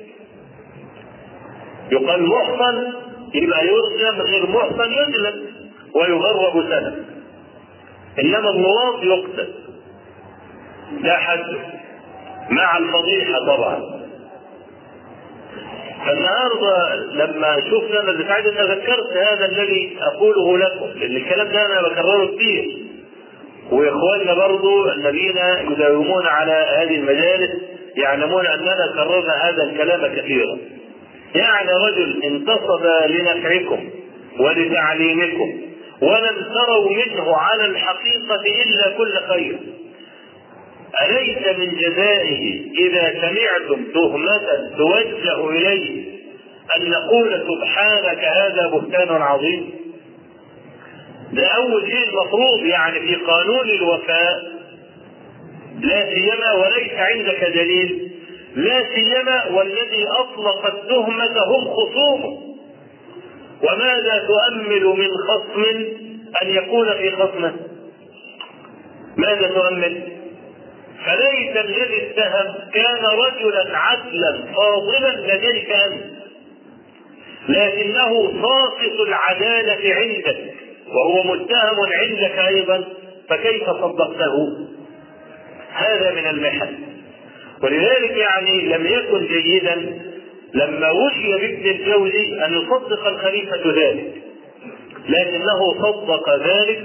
يقال محصن يبقى يرجم، غير محصن يجلد ويغرب سنة، إنما اللواط يقتل لا حد مع الفضيحة طبعا. فالنهارده لما شفنا انا سعيد ان ذكرت هذا الذي اقوله لكم، لان الكلام ده انا بكرره كتير، واخواننا برضو الذين يداومون على هذه المجالس يعلمون اننا كررنا هذا الكلام كثيرا. يعني رجل انتصب لنفعكم ولتعليمكم ولم تروا منه على الحقيقة إلا كل خير، أليس من جزائه إذا سمعتم تهمة توجه إليه أن نقول سبحانك هذا بهتان عظيم؟ ده أول شيء المفروض يعني في قانون الوفاء، لا سيما وليس عندك دليل، لا سيما والذي أطلق التهمة هم خصومه. وماذا تؤمل من خصم أن يكون في خصمه؟ ماذا تؤمل؟ فليس الذي اتهم كان رجلا عدلا فاضلا لديك أنت، لكنه ساقط العدالة عندك وهو متهم عندك أيضا، فكيف صدقته؟ هذا من المحن. ولذلك يعني لم يكن جيدا لما وشي بابن الجوزي أن يصدق الخليفة ذلك، لكنه صدق ذلك.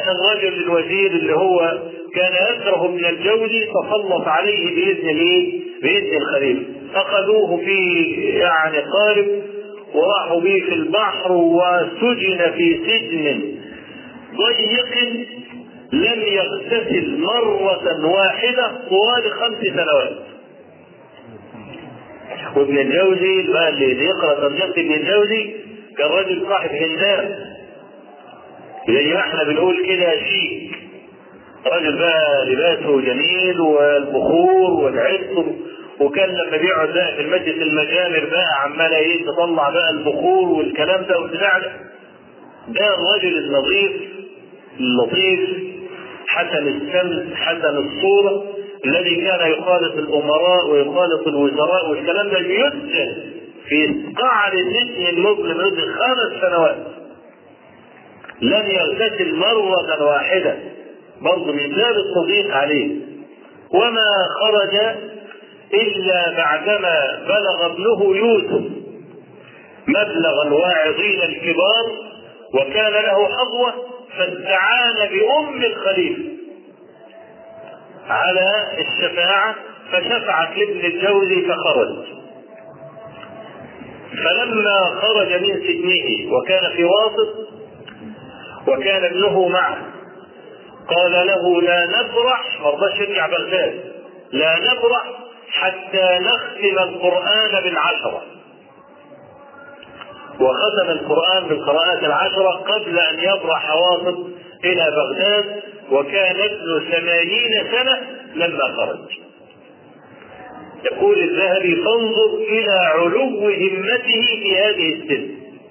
والرجل الوزير اللي هو كان يكره ابن الجوزي تسلط عليه بإذن بإذن الخليفة. أخذوه في يعني قارب وراحوا به في البحر وسجن في سجن ضيق لم يغتسل مرة واحدة طوال 5 سنوات. وابن الجوزي بقى اللي يقرأ ترجمة ابن الجوزي كان راجل صاحب هندام، زي ما احنا بنقول كده شيك، راجل بقى لباسه جميل والبخور والعطر، وكان لما بيقعد بقى في المسجد المجامر بقى عماله ايه تطلع بقى البخور والكلام ده والبتاع ده الرجل النظيف اللطيف حسن السمت حسن الصوره الذي كان يخالط الامراء ويخالط الوزراء والكلام ده، يسجن في قعر سجن المظلم لمده 5 سنوات لم يغتسل مرة واحدة، برضه من باب التضييق عليه. وما خرج إلا بعدما بلغ ابنه يوسف مبلغ الواعظين الكبار وكان له حظوة، فاستعان بأم الخليفة على الشفاعة فشفعت لابن الجوزي فخرج. فلما خرج من سجنه وكان في واسط وكان ابنه معه قال له لا نبرح، مرضاش يرجع بغداد، لا نبرح حتى نختم القرآن ب10. وختم القرآن بالقراءات 10 قبل أن يبرح واسط إلى بغداد، وكان ابن 80 سنة لما خرج. يقول الذهبي فانظر إلى علو همته في هذه السن،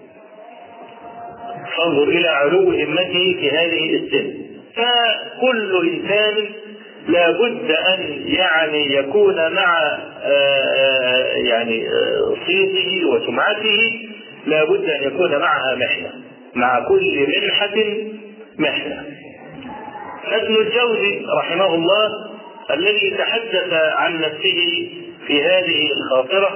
فانظر إلى علو همته في هذه السن. فكل إنسان لا بد أن يعني يكون مع صيته وسمعته لا بد أن يكون معها محنة، مع كل منحة محنة. ابن الجوزي رحمه الله الذي تحدث عن نفسه في هذه الخاطرة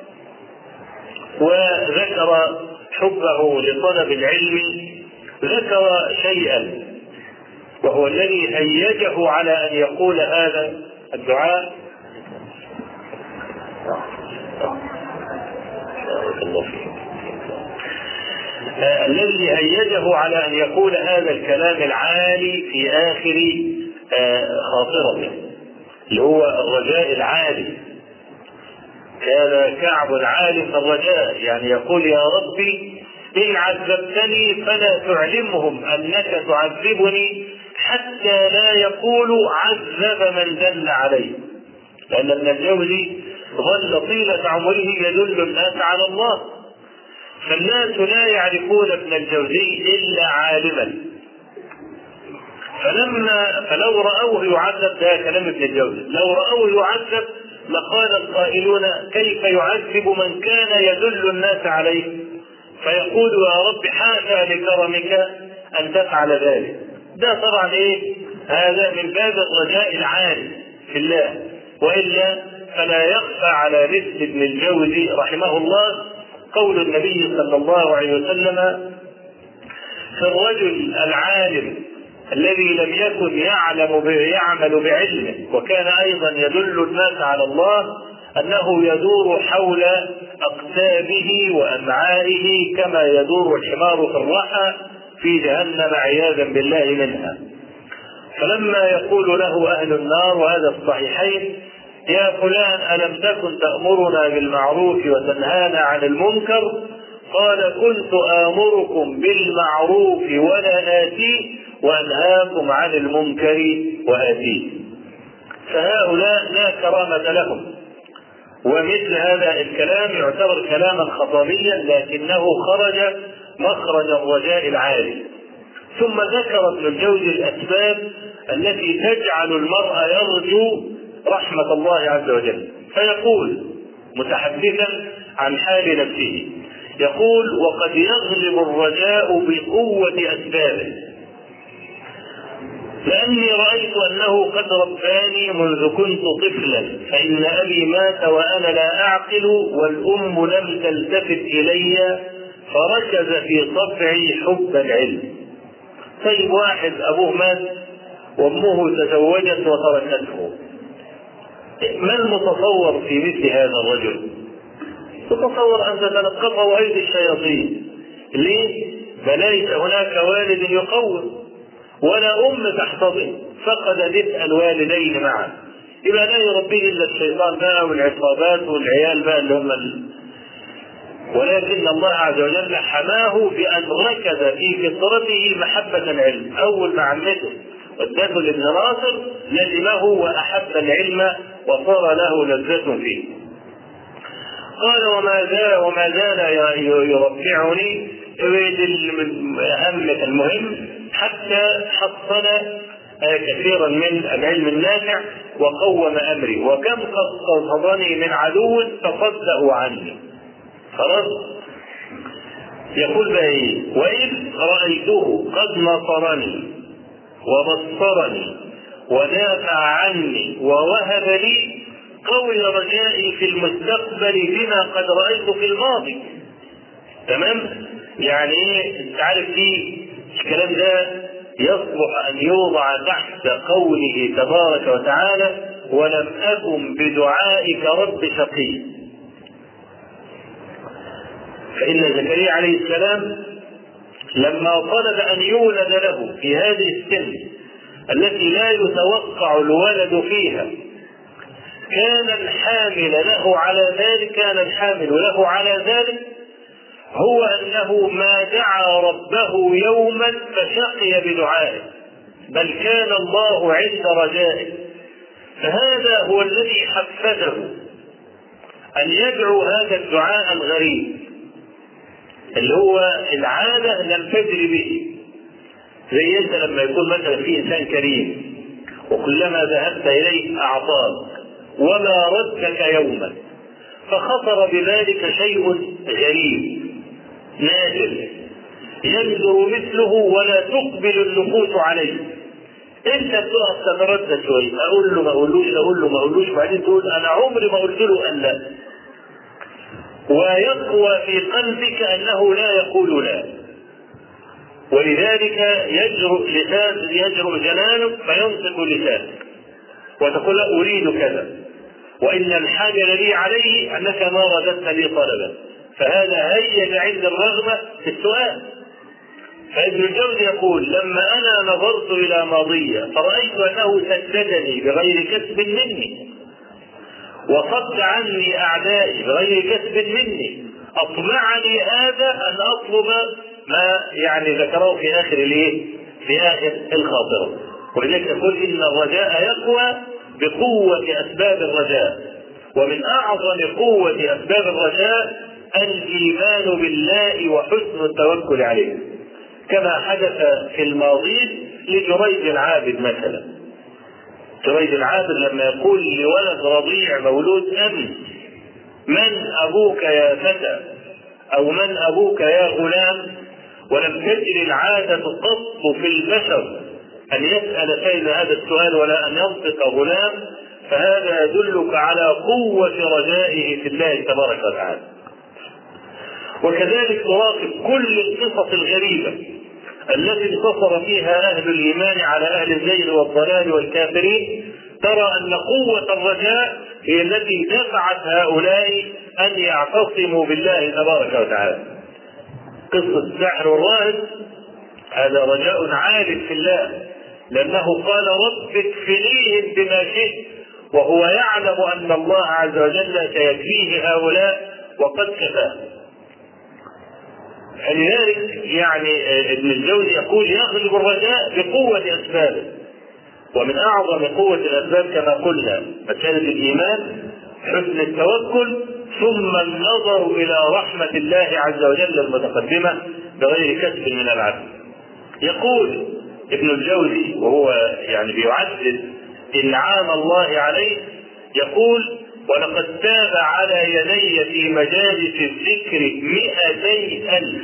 وذكر حبه لطلب العلم، ذكر شيئا وهو الذي هيجه على أن يقول هذا الدعاء. الذي هيجه على أن يقول هذا الكلام العالي في آخر خاطرته اللي هو الرجاء العالي. كان كعب عالي في الرجاء، يعني يقول يا ربي إن عذبتني فلا تعلمهم أنك تعذبني حتى لا يقولوا عذب من دل عليه. لأن ابن الجوزي ظل طيلة عمره يدل الناس على الله، فالناس لا يعرفون ابن الجوزي إلا عالما. فلو رأوه يعذب، ده كلام ابن الجوزي، لو رأوه يعذب لقال القائلون كيف يعذب من كان يدل الناس عليه، فيقول يا رب حاشا لكرمك أن تفعل ذلك. ده طبعا هذا من باب الرجاء العالي في الله، وإلا فلا يخفى على مثل ابن الجوزي رحمه الله قول النبي صلى الله عليه وسلم في الرجل العالم الذي لم يكن يعمل بعلمه وكان أيضا يدل الناس على الله أنه يدور حول أقتابه وأمعائه كما يدور الحمار في الرحى في جهنم عياذا بالله منها. فلما يقول له أهل النار، وهذا الصحيحين، يا فلان ألم تكن تأمرنا بالمعروف وتنهانا عن المنكر؟ قال كنت آمركم بالمعروف ولا آتيه وأنهاكم عن المنكر وآتيه. فهؤلاء لا كرامة لهم، ومثل هذا الكلام يعتبر كلاما خطابيا لكنه خرج مخرج الرجاء العالي. ثم ذكر ابن الجوزي الأسباب التي تجعل المرء يرجو رحمة الله عز وجل، فيقول متحدثا عن حال نفسه، يقول وقد يغلب الرجاء بقوة أسبابه، لأني رأيت أنه قد رباني منذ كنت طفلا، فإن أبي مات وأنا لا أعقل والأم لم تلتفت إلي فركز في طبعي حب العلم. طيب واحد أبوه مات وأمه تزوجت وتركته، ما المتصور في مثل هذا الرجل؟ تتصور أن تتلقفه أيدي الشياطين. ليه؟ فليس هناك والد يقوم ولا أم تحتضن، فقد دفء الوالدين معا، يبقى لا يربيه إلا الشيطان بقى والعصابات والعيال بقى اللي هم ولكن الله عز وجل حماه بأن ركز في فطرته محبة العلم. أول ما عمته ودته لابن ناصر لزمه وأحب العلم وصار له لذة فيه. قال وما زال يرفعني المهم حتى حصل كثيرا من العلم النافع وقوم أمري، وكم قد صدني من عدو فصده عني. خلاص. يقول بقى ايه؟ وإذ رأيته قد نصرني وبصرني ودافع عني ووهب لي قوي رجائي في المستقبل بما قد رأيت في الماضي. تمام؟ يعني ايه؟ انت عارف فيه الكلام ده يصلح ان يوضع تحت قوله تبارك وتعالى ولم أكن بدعائك رب شقي. فإن زكريا عليه السلام لما طلب أن يولد له في هذه السن التي لا يتوقع الولد فيها كان الحامل له على ذلك هو أنه ما دعا ربه يوما فشقي بدعائه، بل كان الله عند رجائه. فهذا هو الذي حفزه أن يدعو هذا الدعاء الغريب اللي هو العادة لم تجري به. زي انت لما يكون مثلا في انسان كريم وكلما ذهبت اليه اعطاك وما ردك يوما، فخطر بذلك شيء غريب نادر ينظر مثله ولا تقبل النفوس عليه، انت بتقف تتردد شويه، اقول له ما اقولوش بعدين تقول انا عمري ما قلت له ان لا، ويقوى في قلبك أنه لا يقول لا، ولذلك يجرؤ جنانك فينطق لسانك وتقول أريد كذا، وإن الحاجة لي عليه أنك ما رددت لي طلبا، فهذا هيج عند الرغبة في السؤال. فابن الجوزي يقول لما أنا نظرت إلى ماضية فرأيت أنه سددني بغير كسب مني وصد عني أعدائي بغير كسب مني، أطمعني هذا أن أطلب ما يعني ذكره في آخر الخاطرة. ولذلك يقول إن الرجاء يقوى بقوة أسباب الرجاء، ومن أعظم قوة أسباب الرجاء الإيمان بالله وحسن التوكل عليه، كما حدث في الماضي لجريج العابد مثلا. جريج العابد لما يقول لولد رضيع مولود أمس من أبوك يا فتى أو من أبوك يا غلام، ولم تجري العادة قط في البشر أن يسأل سيد هذا السؤال ولا أن ينطق غلام، فهذا يدلك على قوة رجائه في الله تبارك وتعالى. وكذلك تراقب كل القصص الغريبة التي انتصر فيها أهل الإيمان على أهل الزيغ والضلال والكافرين، ترى أن قوة الرجاء هي التي دفعت هؤلاء أن يعتصموا بالله تبارك وتعالى. قصة الساحر والراهب هذا رجاء عال في الله، لأنه قال رب اكفنيهم بما شئت، وهو يعلم أن الله عز وجل سيكفيه هؤلاء وقد كفاه. لذلك يعني ابن الجوزي يقول يغلب الرجاء بقوة أسبابه، ومن أعظم قوة الأسباب كما قلنا مسألة الإيمان، حسن التوكل، ثم النظر إلى رحمة الله عز وجل المتقدمة بغير كسب من العبد. يقول ابن الجوزي وهو يعني بيعدد إنعام الله عليه، يقول ولقد تاب على يدي في مجالس الذكر 200,000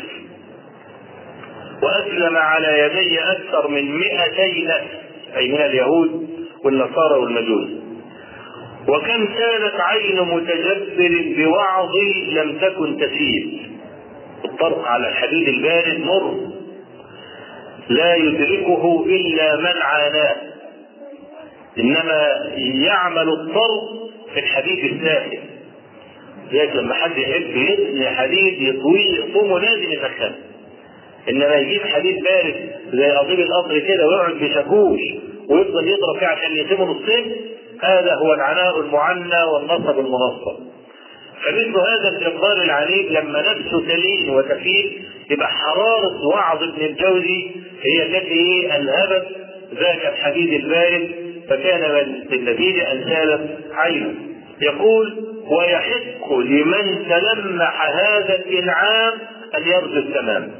وأسلم على يدي أكثر من 200 نفس، أي من اليهود والنصارى والمجوس. وكم كانت عين متجبر بوعظي لم تكن تسيل. الطرق على الحديد البارد مر لا يدركه إلا من عاناه. إنما يعمل الطرد في الحديد الساخن، زي لما حد يحب يبني حديد يطويه يقومه لازم يسخنه. إنما يجيب حديد بارد زي قضيب القطر كده ويقعد بشاكوش ويفضل يضرب فيه عشان يقسمه نصين، هذا هو العناء المعنى والنصب المنصب. فمثل هذا الجبار العنيد لما نفسه تلين وتفيد يبقى حرارة وعظ ابن الجوزي هي التي ألهبت ذاك الحديد البارد، فكان من النتيجة أن سالت عينه. يقول: ويحق لمن تلمح هذا الإنعام أن يرجو التمام.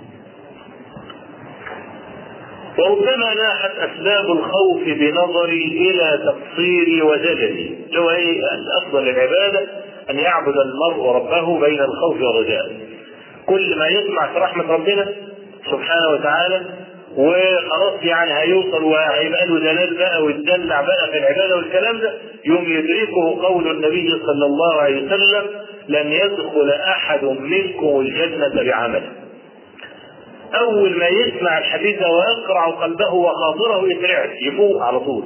وربما لاحت أسباب الخوف بنظري إلى تقصيري وزجري، هو أفضل العبادة أن يعبد المرء ربه بين الخوف والرجاء. كل ما يطمع في رحمة ربنا سبحانه وتعالى وخلاص يعني هيوصل وهيبقى له دلال بقى ويتدلع بقى في العبادة والكلام ده، يوم يدركه قول النبي صلى الله عليه وسلم: لن يدخل أحد منكم الجنة بعمله. أول ما يسمع الحديث ويقرع قلبه وخاطره يترعش يفوق على طول.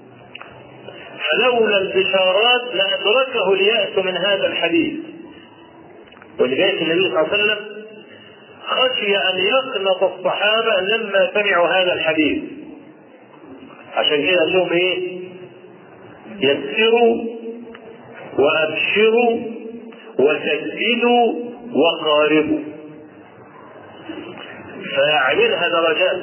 فلولا البشارات لأدركه اليأس من هذا الحديث. ولذلك النبي صلى الله عليه وسلم خشي أن يقنط الصحابة لما سمعوا هذا الحديث، عشان كده قال لهم إيه؟ يسروا وأبشروا وسددوا وقاربوا. فاعملها درجات،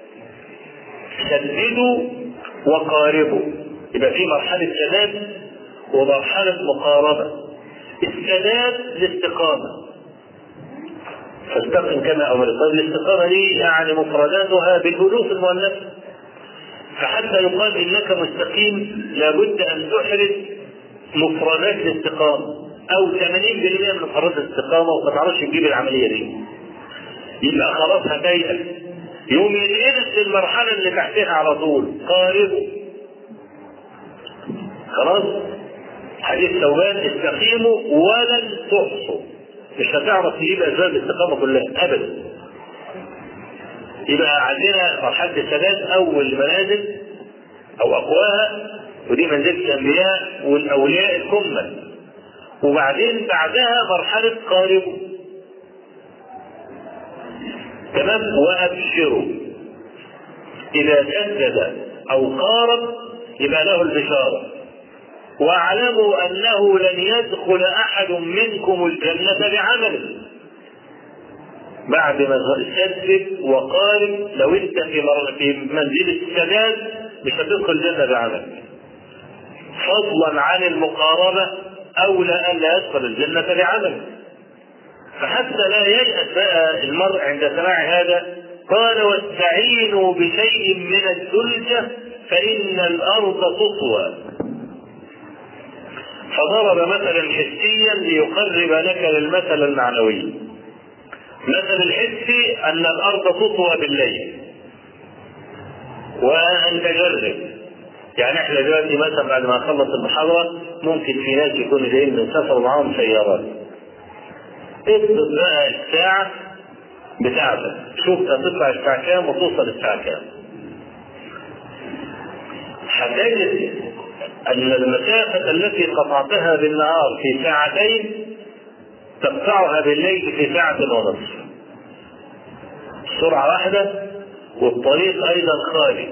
سددوا وقاربوا، يبقى في مرحلة سداد ومرحلة مقاربة. السداد الاستقامة، فاستقم كما أمرت. الاستقامة دي يعني مفرداتها بالألوف المؤنثة، فحتى يقال إنك مستقيم لابد أن تحرز مفردات الاستقامة أو 80% من مفردات الاستقامة، وما تعرفش تجيب العملية دي يبقى خلاص هتيأس. يوم ينقلت للمرحلة اللي تحتها على طول، قاربوا. خلاص حديث ثوبان: استقيموا ولن تحصوا. مش هتعرف تجيب أسباب الاستقامة كلها أبدا. يبقى عندنا مرحلة السداد أول المنازل أو أقواها، ودي منزلة الأنبياء والأولياء الكمل. وبعدين بعدها مرحلة قاربوا، تمام. وأبشروا، إذا سدد أو قارب يبقى له البشارة. واعلموا أنه لن يدخل أحد منكم الجنة بعمله. بعد ما سدد وقارب، لو أنت في منزل السداد مش هتدخل الجنة بعملك، فضلا عن المقاربة أولى أن لا يدخل الجنة بعمله. فحتى لا ييأس بقى المرء عند سماع هذا، قال: واستعينوا بشيء من الدلجة فإن الأرض تطوى. فضرب مثلا حسيا ليقرب لك للمثل المعنوي. مثل الحسي أن الأرض تطوى بالليل، وأن تجرب. يعني احنا دلوقتي مثلا بعد ما نخلص المحاضرة ممكن في ناس يكونوا جايين من سفر ومعاهم سيارات، اضبط بقى الساعة بتاعتك، شوف هتطلع الساعة كام وتوصل الساعة كام. هتجد أن المسافة التي قطعتها بالنهار في ساعتين تقطعها بالليل في ساعة ونصف، سرعة واحدة، والطريق أيضا خالي.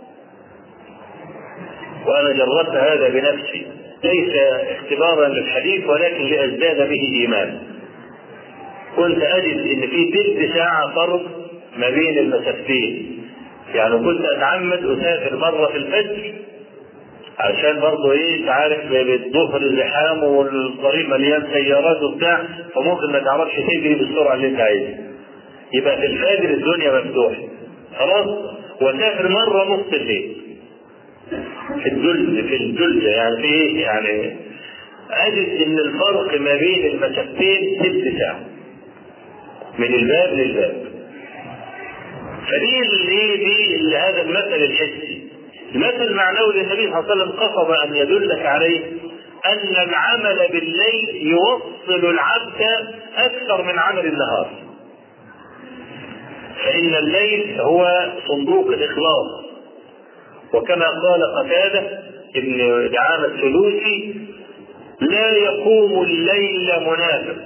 وأنا جربت هذا بنفسي، ليس اختبارا للحديث ولكن لأزداد به إيمان. كنت أجد إن في تلت ساعة فرق ما بين المسافتين، يعني كنت أتعمد أسافر مرة في الفجر عشان برضه ايه تعرف بالظهر الزحام والطريق مليان سيارات وبتاع، فممكن ما تعرفش تجري بالسرعه اللي انت عايزها. يبقى في الفجر الدنيا مفتوحه خلاص، وسافر مره نص الليل في الدلجه يعني في ايه يعني، اجد ان الفرق ما بين المسافتين 6 ساعات من الباب للباب. فدي اللي هذا المثل الحسي. المثل المعنوي للنبي صلى الله عليه وسلم قصد أن يدلك عليه أن العمل بالليل يوصل العبد أكثر من عمل النهار. فإن الليل هو صندوق الإخلاص، وكما قال قتادة ابن دعامة السدوسي: لا يقوم الليل منافق.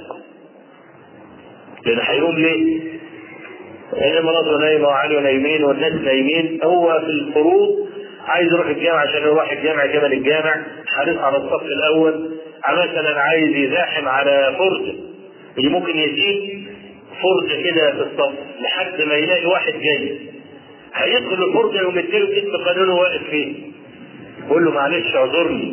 لأن هيقوم ليه؟ هي مراته نايمة وعلي نايمين والناس نايمين، هو في الفروض عايز يروح الجامع عشان يروح الجامع جبل الجامع، حريص على الصف الأول، مثلا عايز يزاحم على فرجة اللي ممكن يسيب فرجة كده في الصف لحد ما يلاقي واحد جاي، هيدخل الفرجة يوم يديله كتف قانونه واقف فيه، يقول له معلش اعذرني،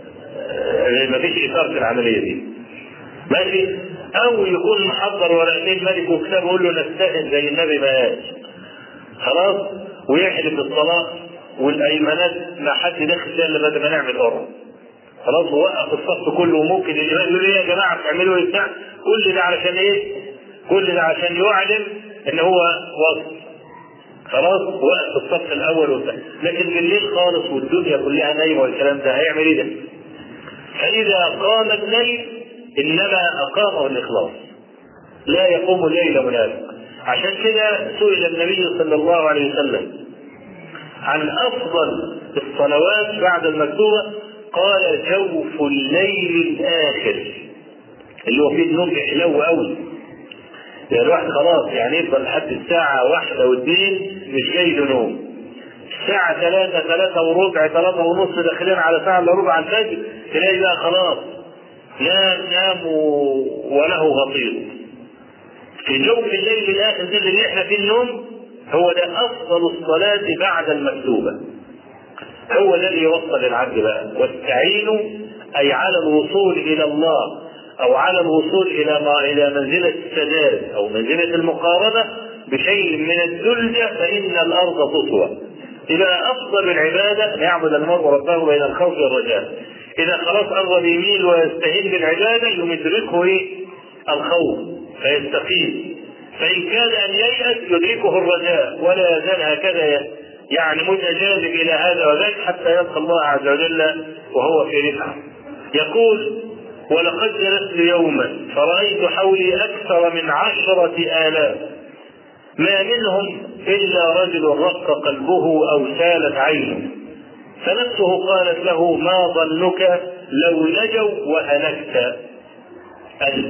مفيش إثار في العملية دي، ماشي؟ أو يكون محضر ورقتين ملك وكتاب يقول له نستأذن زي النبي ما قال، خلاص، ويحلف بالصلاة والأيمانات ما حد داخل فيها إلا بعد ما نعمل قرب، خلاص، ووقف الصف كله. وممكن الإمام يقول إيه يا جماعة بتعملوا إيه بتاع؟ كل ده علشان إيه؟ كل ده عشان يعلم إن هو وصل، خلاص، وقف الصف الأول وبتاع. لكن بالليل خالص والدنيا كلها نايمة والكلام ده هيعمل إيه ده؟ فإذا قام الليل إنما أقامه الإخلاص، لا يقوم الليل منافق. عشان كده سئل النبي صلى الله عليه وسلم عن أفضل الصلوات بعد المكتوبة، قال: جوف الليل الآخر، اللي هو فيه النوم بحلو قوي، يعني الواحد خلاص يعني يفضل لحد الساعة 1 و2 مش جاي له نوم، الساعة 3 3 وربع 3 ونص داخلين على ساعة الا ربع الفجر، تلاقي بقى خلاص نام وله غطير. في جوف الليل الآخر ده اللي احنا فيه النوم، هو ده أفضل الصلاة بعد المكتوبة، هو ده اللي يوصل العبد بقى. واستعينوا أي على الوصول إلى الله، أو على الوصول إلى منزلة السداد أو منزلة المقاربة بشيء من الدلجة، فإن الأرض تطوى. إذا أفضل العبادة يعبد المرء ربه بين الخوف والرجاء. إذا خلاص قرب يميل ويستهين بالعبادة يدركه الخوف فيستقيم، فإن كاد أن ييأس يدركه الرجاء، ولا يزال هكذا يعني متجاذب إلى هذا وذاك حتى يلقى الله عز وجل وهو في رفعة. يقول: ولقد جلست يوما فرأيت حولي أكثر من 10,000، ما منهم إلا رجل رق قلبه أو سالت عينه، فنفسه قالت له: ما ظنك لو نجوا وهلكت أنت؟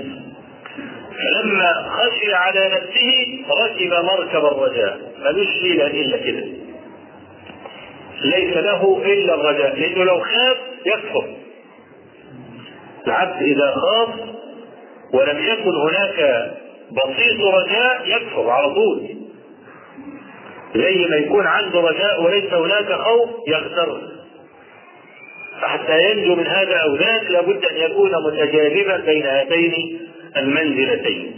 فلما خشي على نفسه ركب مركب الرجاء، ملوش حيلة إلا كده، ليس له إلا الرجاء، لأنه لو خاف يكفر. العبد إذا خاف ولم يكن هناك بسيط رجاء يكفر على طول، زي ما يكون عنده رجاء وليس هناك خوف يغتر. فحتى ينجو من هذا أو ذاك لابد أن يكون متجاذبا بين هاتين المنزلتين.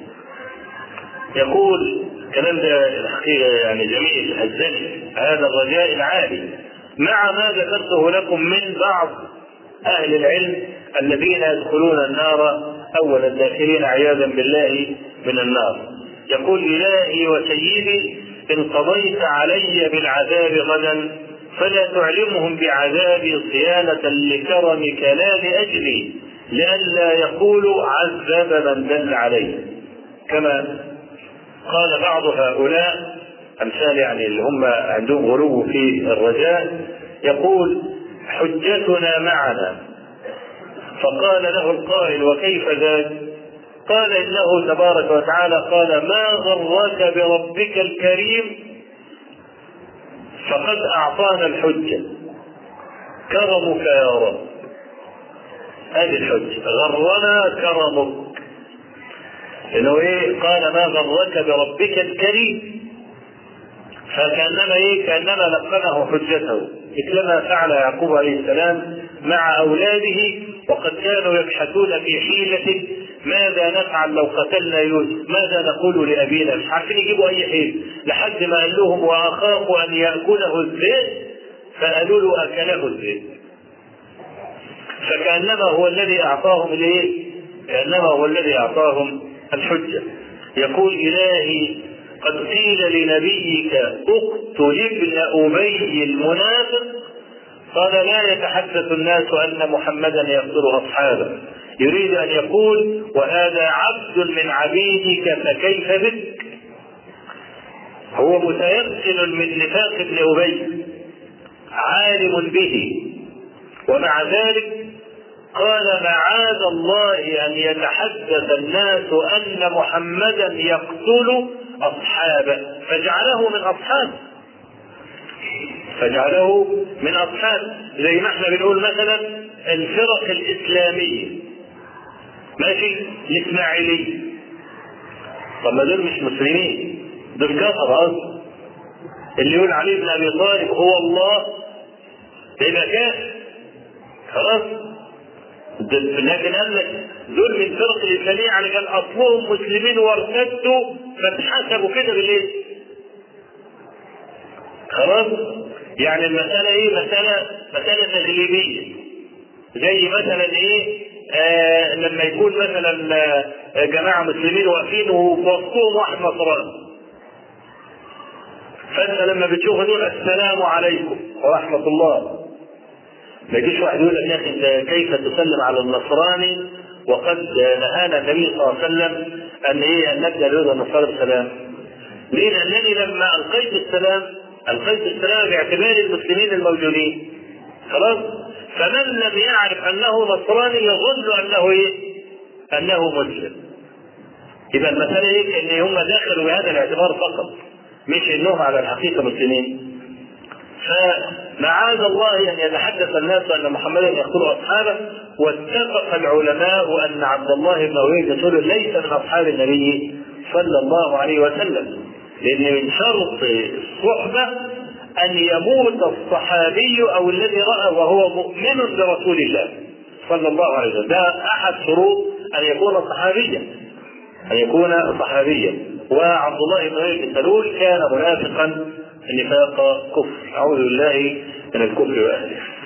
يقول الكلام ده الحقيقة يعني جميل الزني، هذا الرجاء العالي مع ما ذكرته لكم من بعض أهل العلم الذين يدخلون النار أول الداخلين عياذا بالله من النار. يقول: إلهي وسيدي إن قضيت علي بالعذاب غدا فلا تعلمهم بعذابي صيانة لكرمك لا لأجلي، لئلا يقولوا عذب من دل عليه. كما قال بعض هؤلاء أمثال يعني اللي هم عندهم غلو في الرجاء، يقول: حجتنا معنا. فقال له القائل: وكيف ذاك؟ قال: إنه تبارك وتعالى قال: ما غرك بربك الكريم فقد أعطانا الحجة، كرمك يا رب. هذه الحجة، غرنا كرمك. إنه قال: ما غرك بربك الكريم، فكأنما كأنما لقنه حجته، مثلما فعل يعقوب عليه السلام مع أولاده، وقد كانوا يبحثون في حيلة ماذا نفعل لو قتلنا يوسف، ماذا نقول لأبينا، مش عارفين يجيبوا أي حيل، لحد ما قال لهم: وأخاف أن يأكله الذئب، فقالوا له: أكله الذئب. فكأنما هو الذي أعطاهم كأنما هو الذي أعطاهم الحجة. يقول: إلهي قد قيل لنبيك اقتل ابن أبي المنافق، قال: لا يتحدث الناس أن محمدا يقتل أصحابه، يريد أن يقول: وهذا عبد من عبيدك فكيف بك؟ هو متيقن من نفاق ابن أبي، عالم به، ومع ذلك قال معاذ الله أن يتحدث الناس أن محمدا يقتل أصحابه، فجعله من أصحابه. زي ما احنا بنقول مثلا الفرق الإسلامية، ماشي، الإسماعيلية، طب ما دول مش مسلمين، دول كفر أصلا. اللي يقول علي بن أبي طالب هو الله يبقى كافر خلاص. لكن قال لك دول من الفرق الإسلامية، يعني كان أصلهم مسلمين وارتدوا فاتحسبوا كده بالإيه؟ خلاص. يعني المسألة إيه؟ مسألة تغليبية. زي مثلا إيه؟ لما يكون مثلا جماعة مسلمين واقفين وفي وسطهم واحد نصراني، فأنت لما بتشوف دول السلام عليكم ورحمة الله، ما يجيش واحد يقول لك يا اخي كيف تسلم على النصراني وقد نهانا النبي صلى الله عليه وسلم ان نبدا اليهود والنصارى بالسلام. ليه؟ لانني لما القيت السلام باعتبار المسلمين الموجودين خلاص. فمن لم يعرف انه نصراني يظن انه ايه؟ انه مسلم. يبقى المساله ايه؟ ان هم دخلوا بهذا الاعتبار فقط، مش انهم على الحقيقه مسلمين. فمعاذ الله ان يتحدث الناس ان محمدا يقتل اصحابه. واتفق العلماء ان عبد الله بن ابي بن سلول ليس من اصحاب النبي صلى الله عليه وسلم، لان من شرط الصحبه ان يموت الصحابي او الذي راى وهو مؤمن برسول الله صلى الله عليه وسلم. ده احد شروط ان يكون صحابيا. وعبد الله بن ابي بن سلول كان منافقا نفاق كفر، اعوذ بالله من الكفر واهله.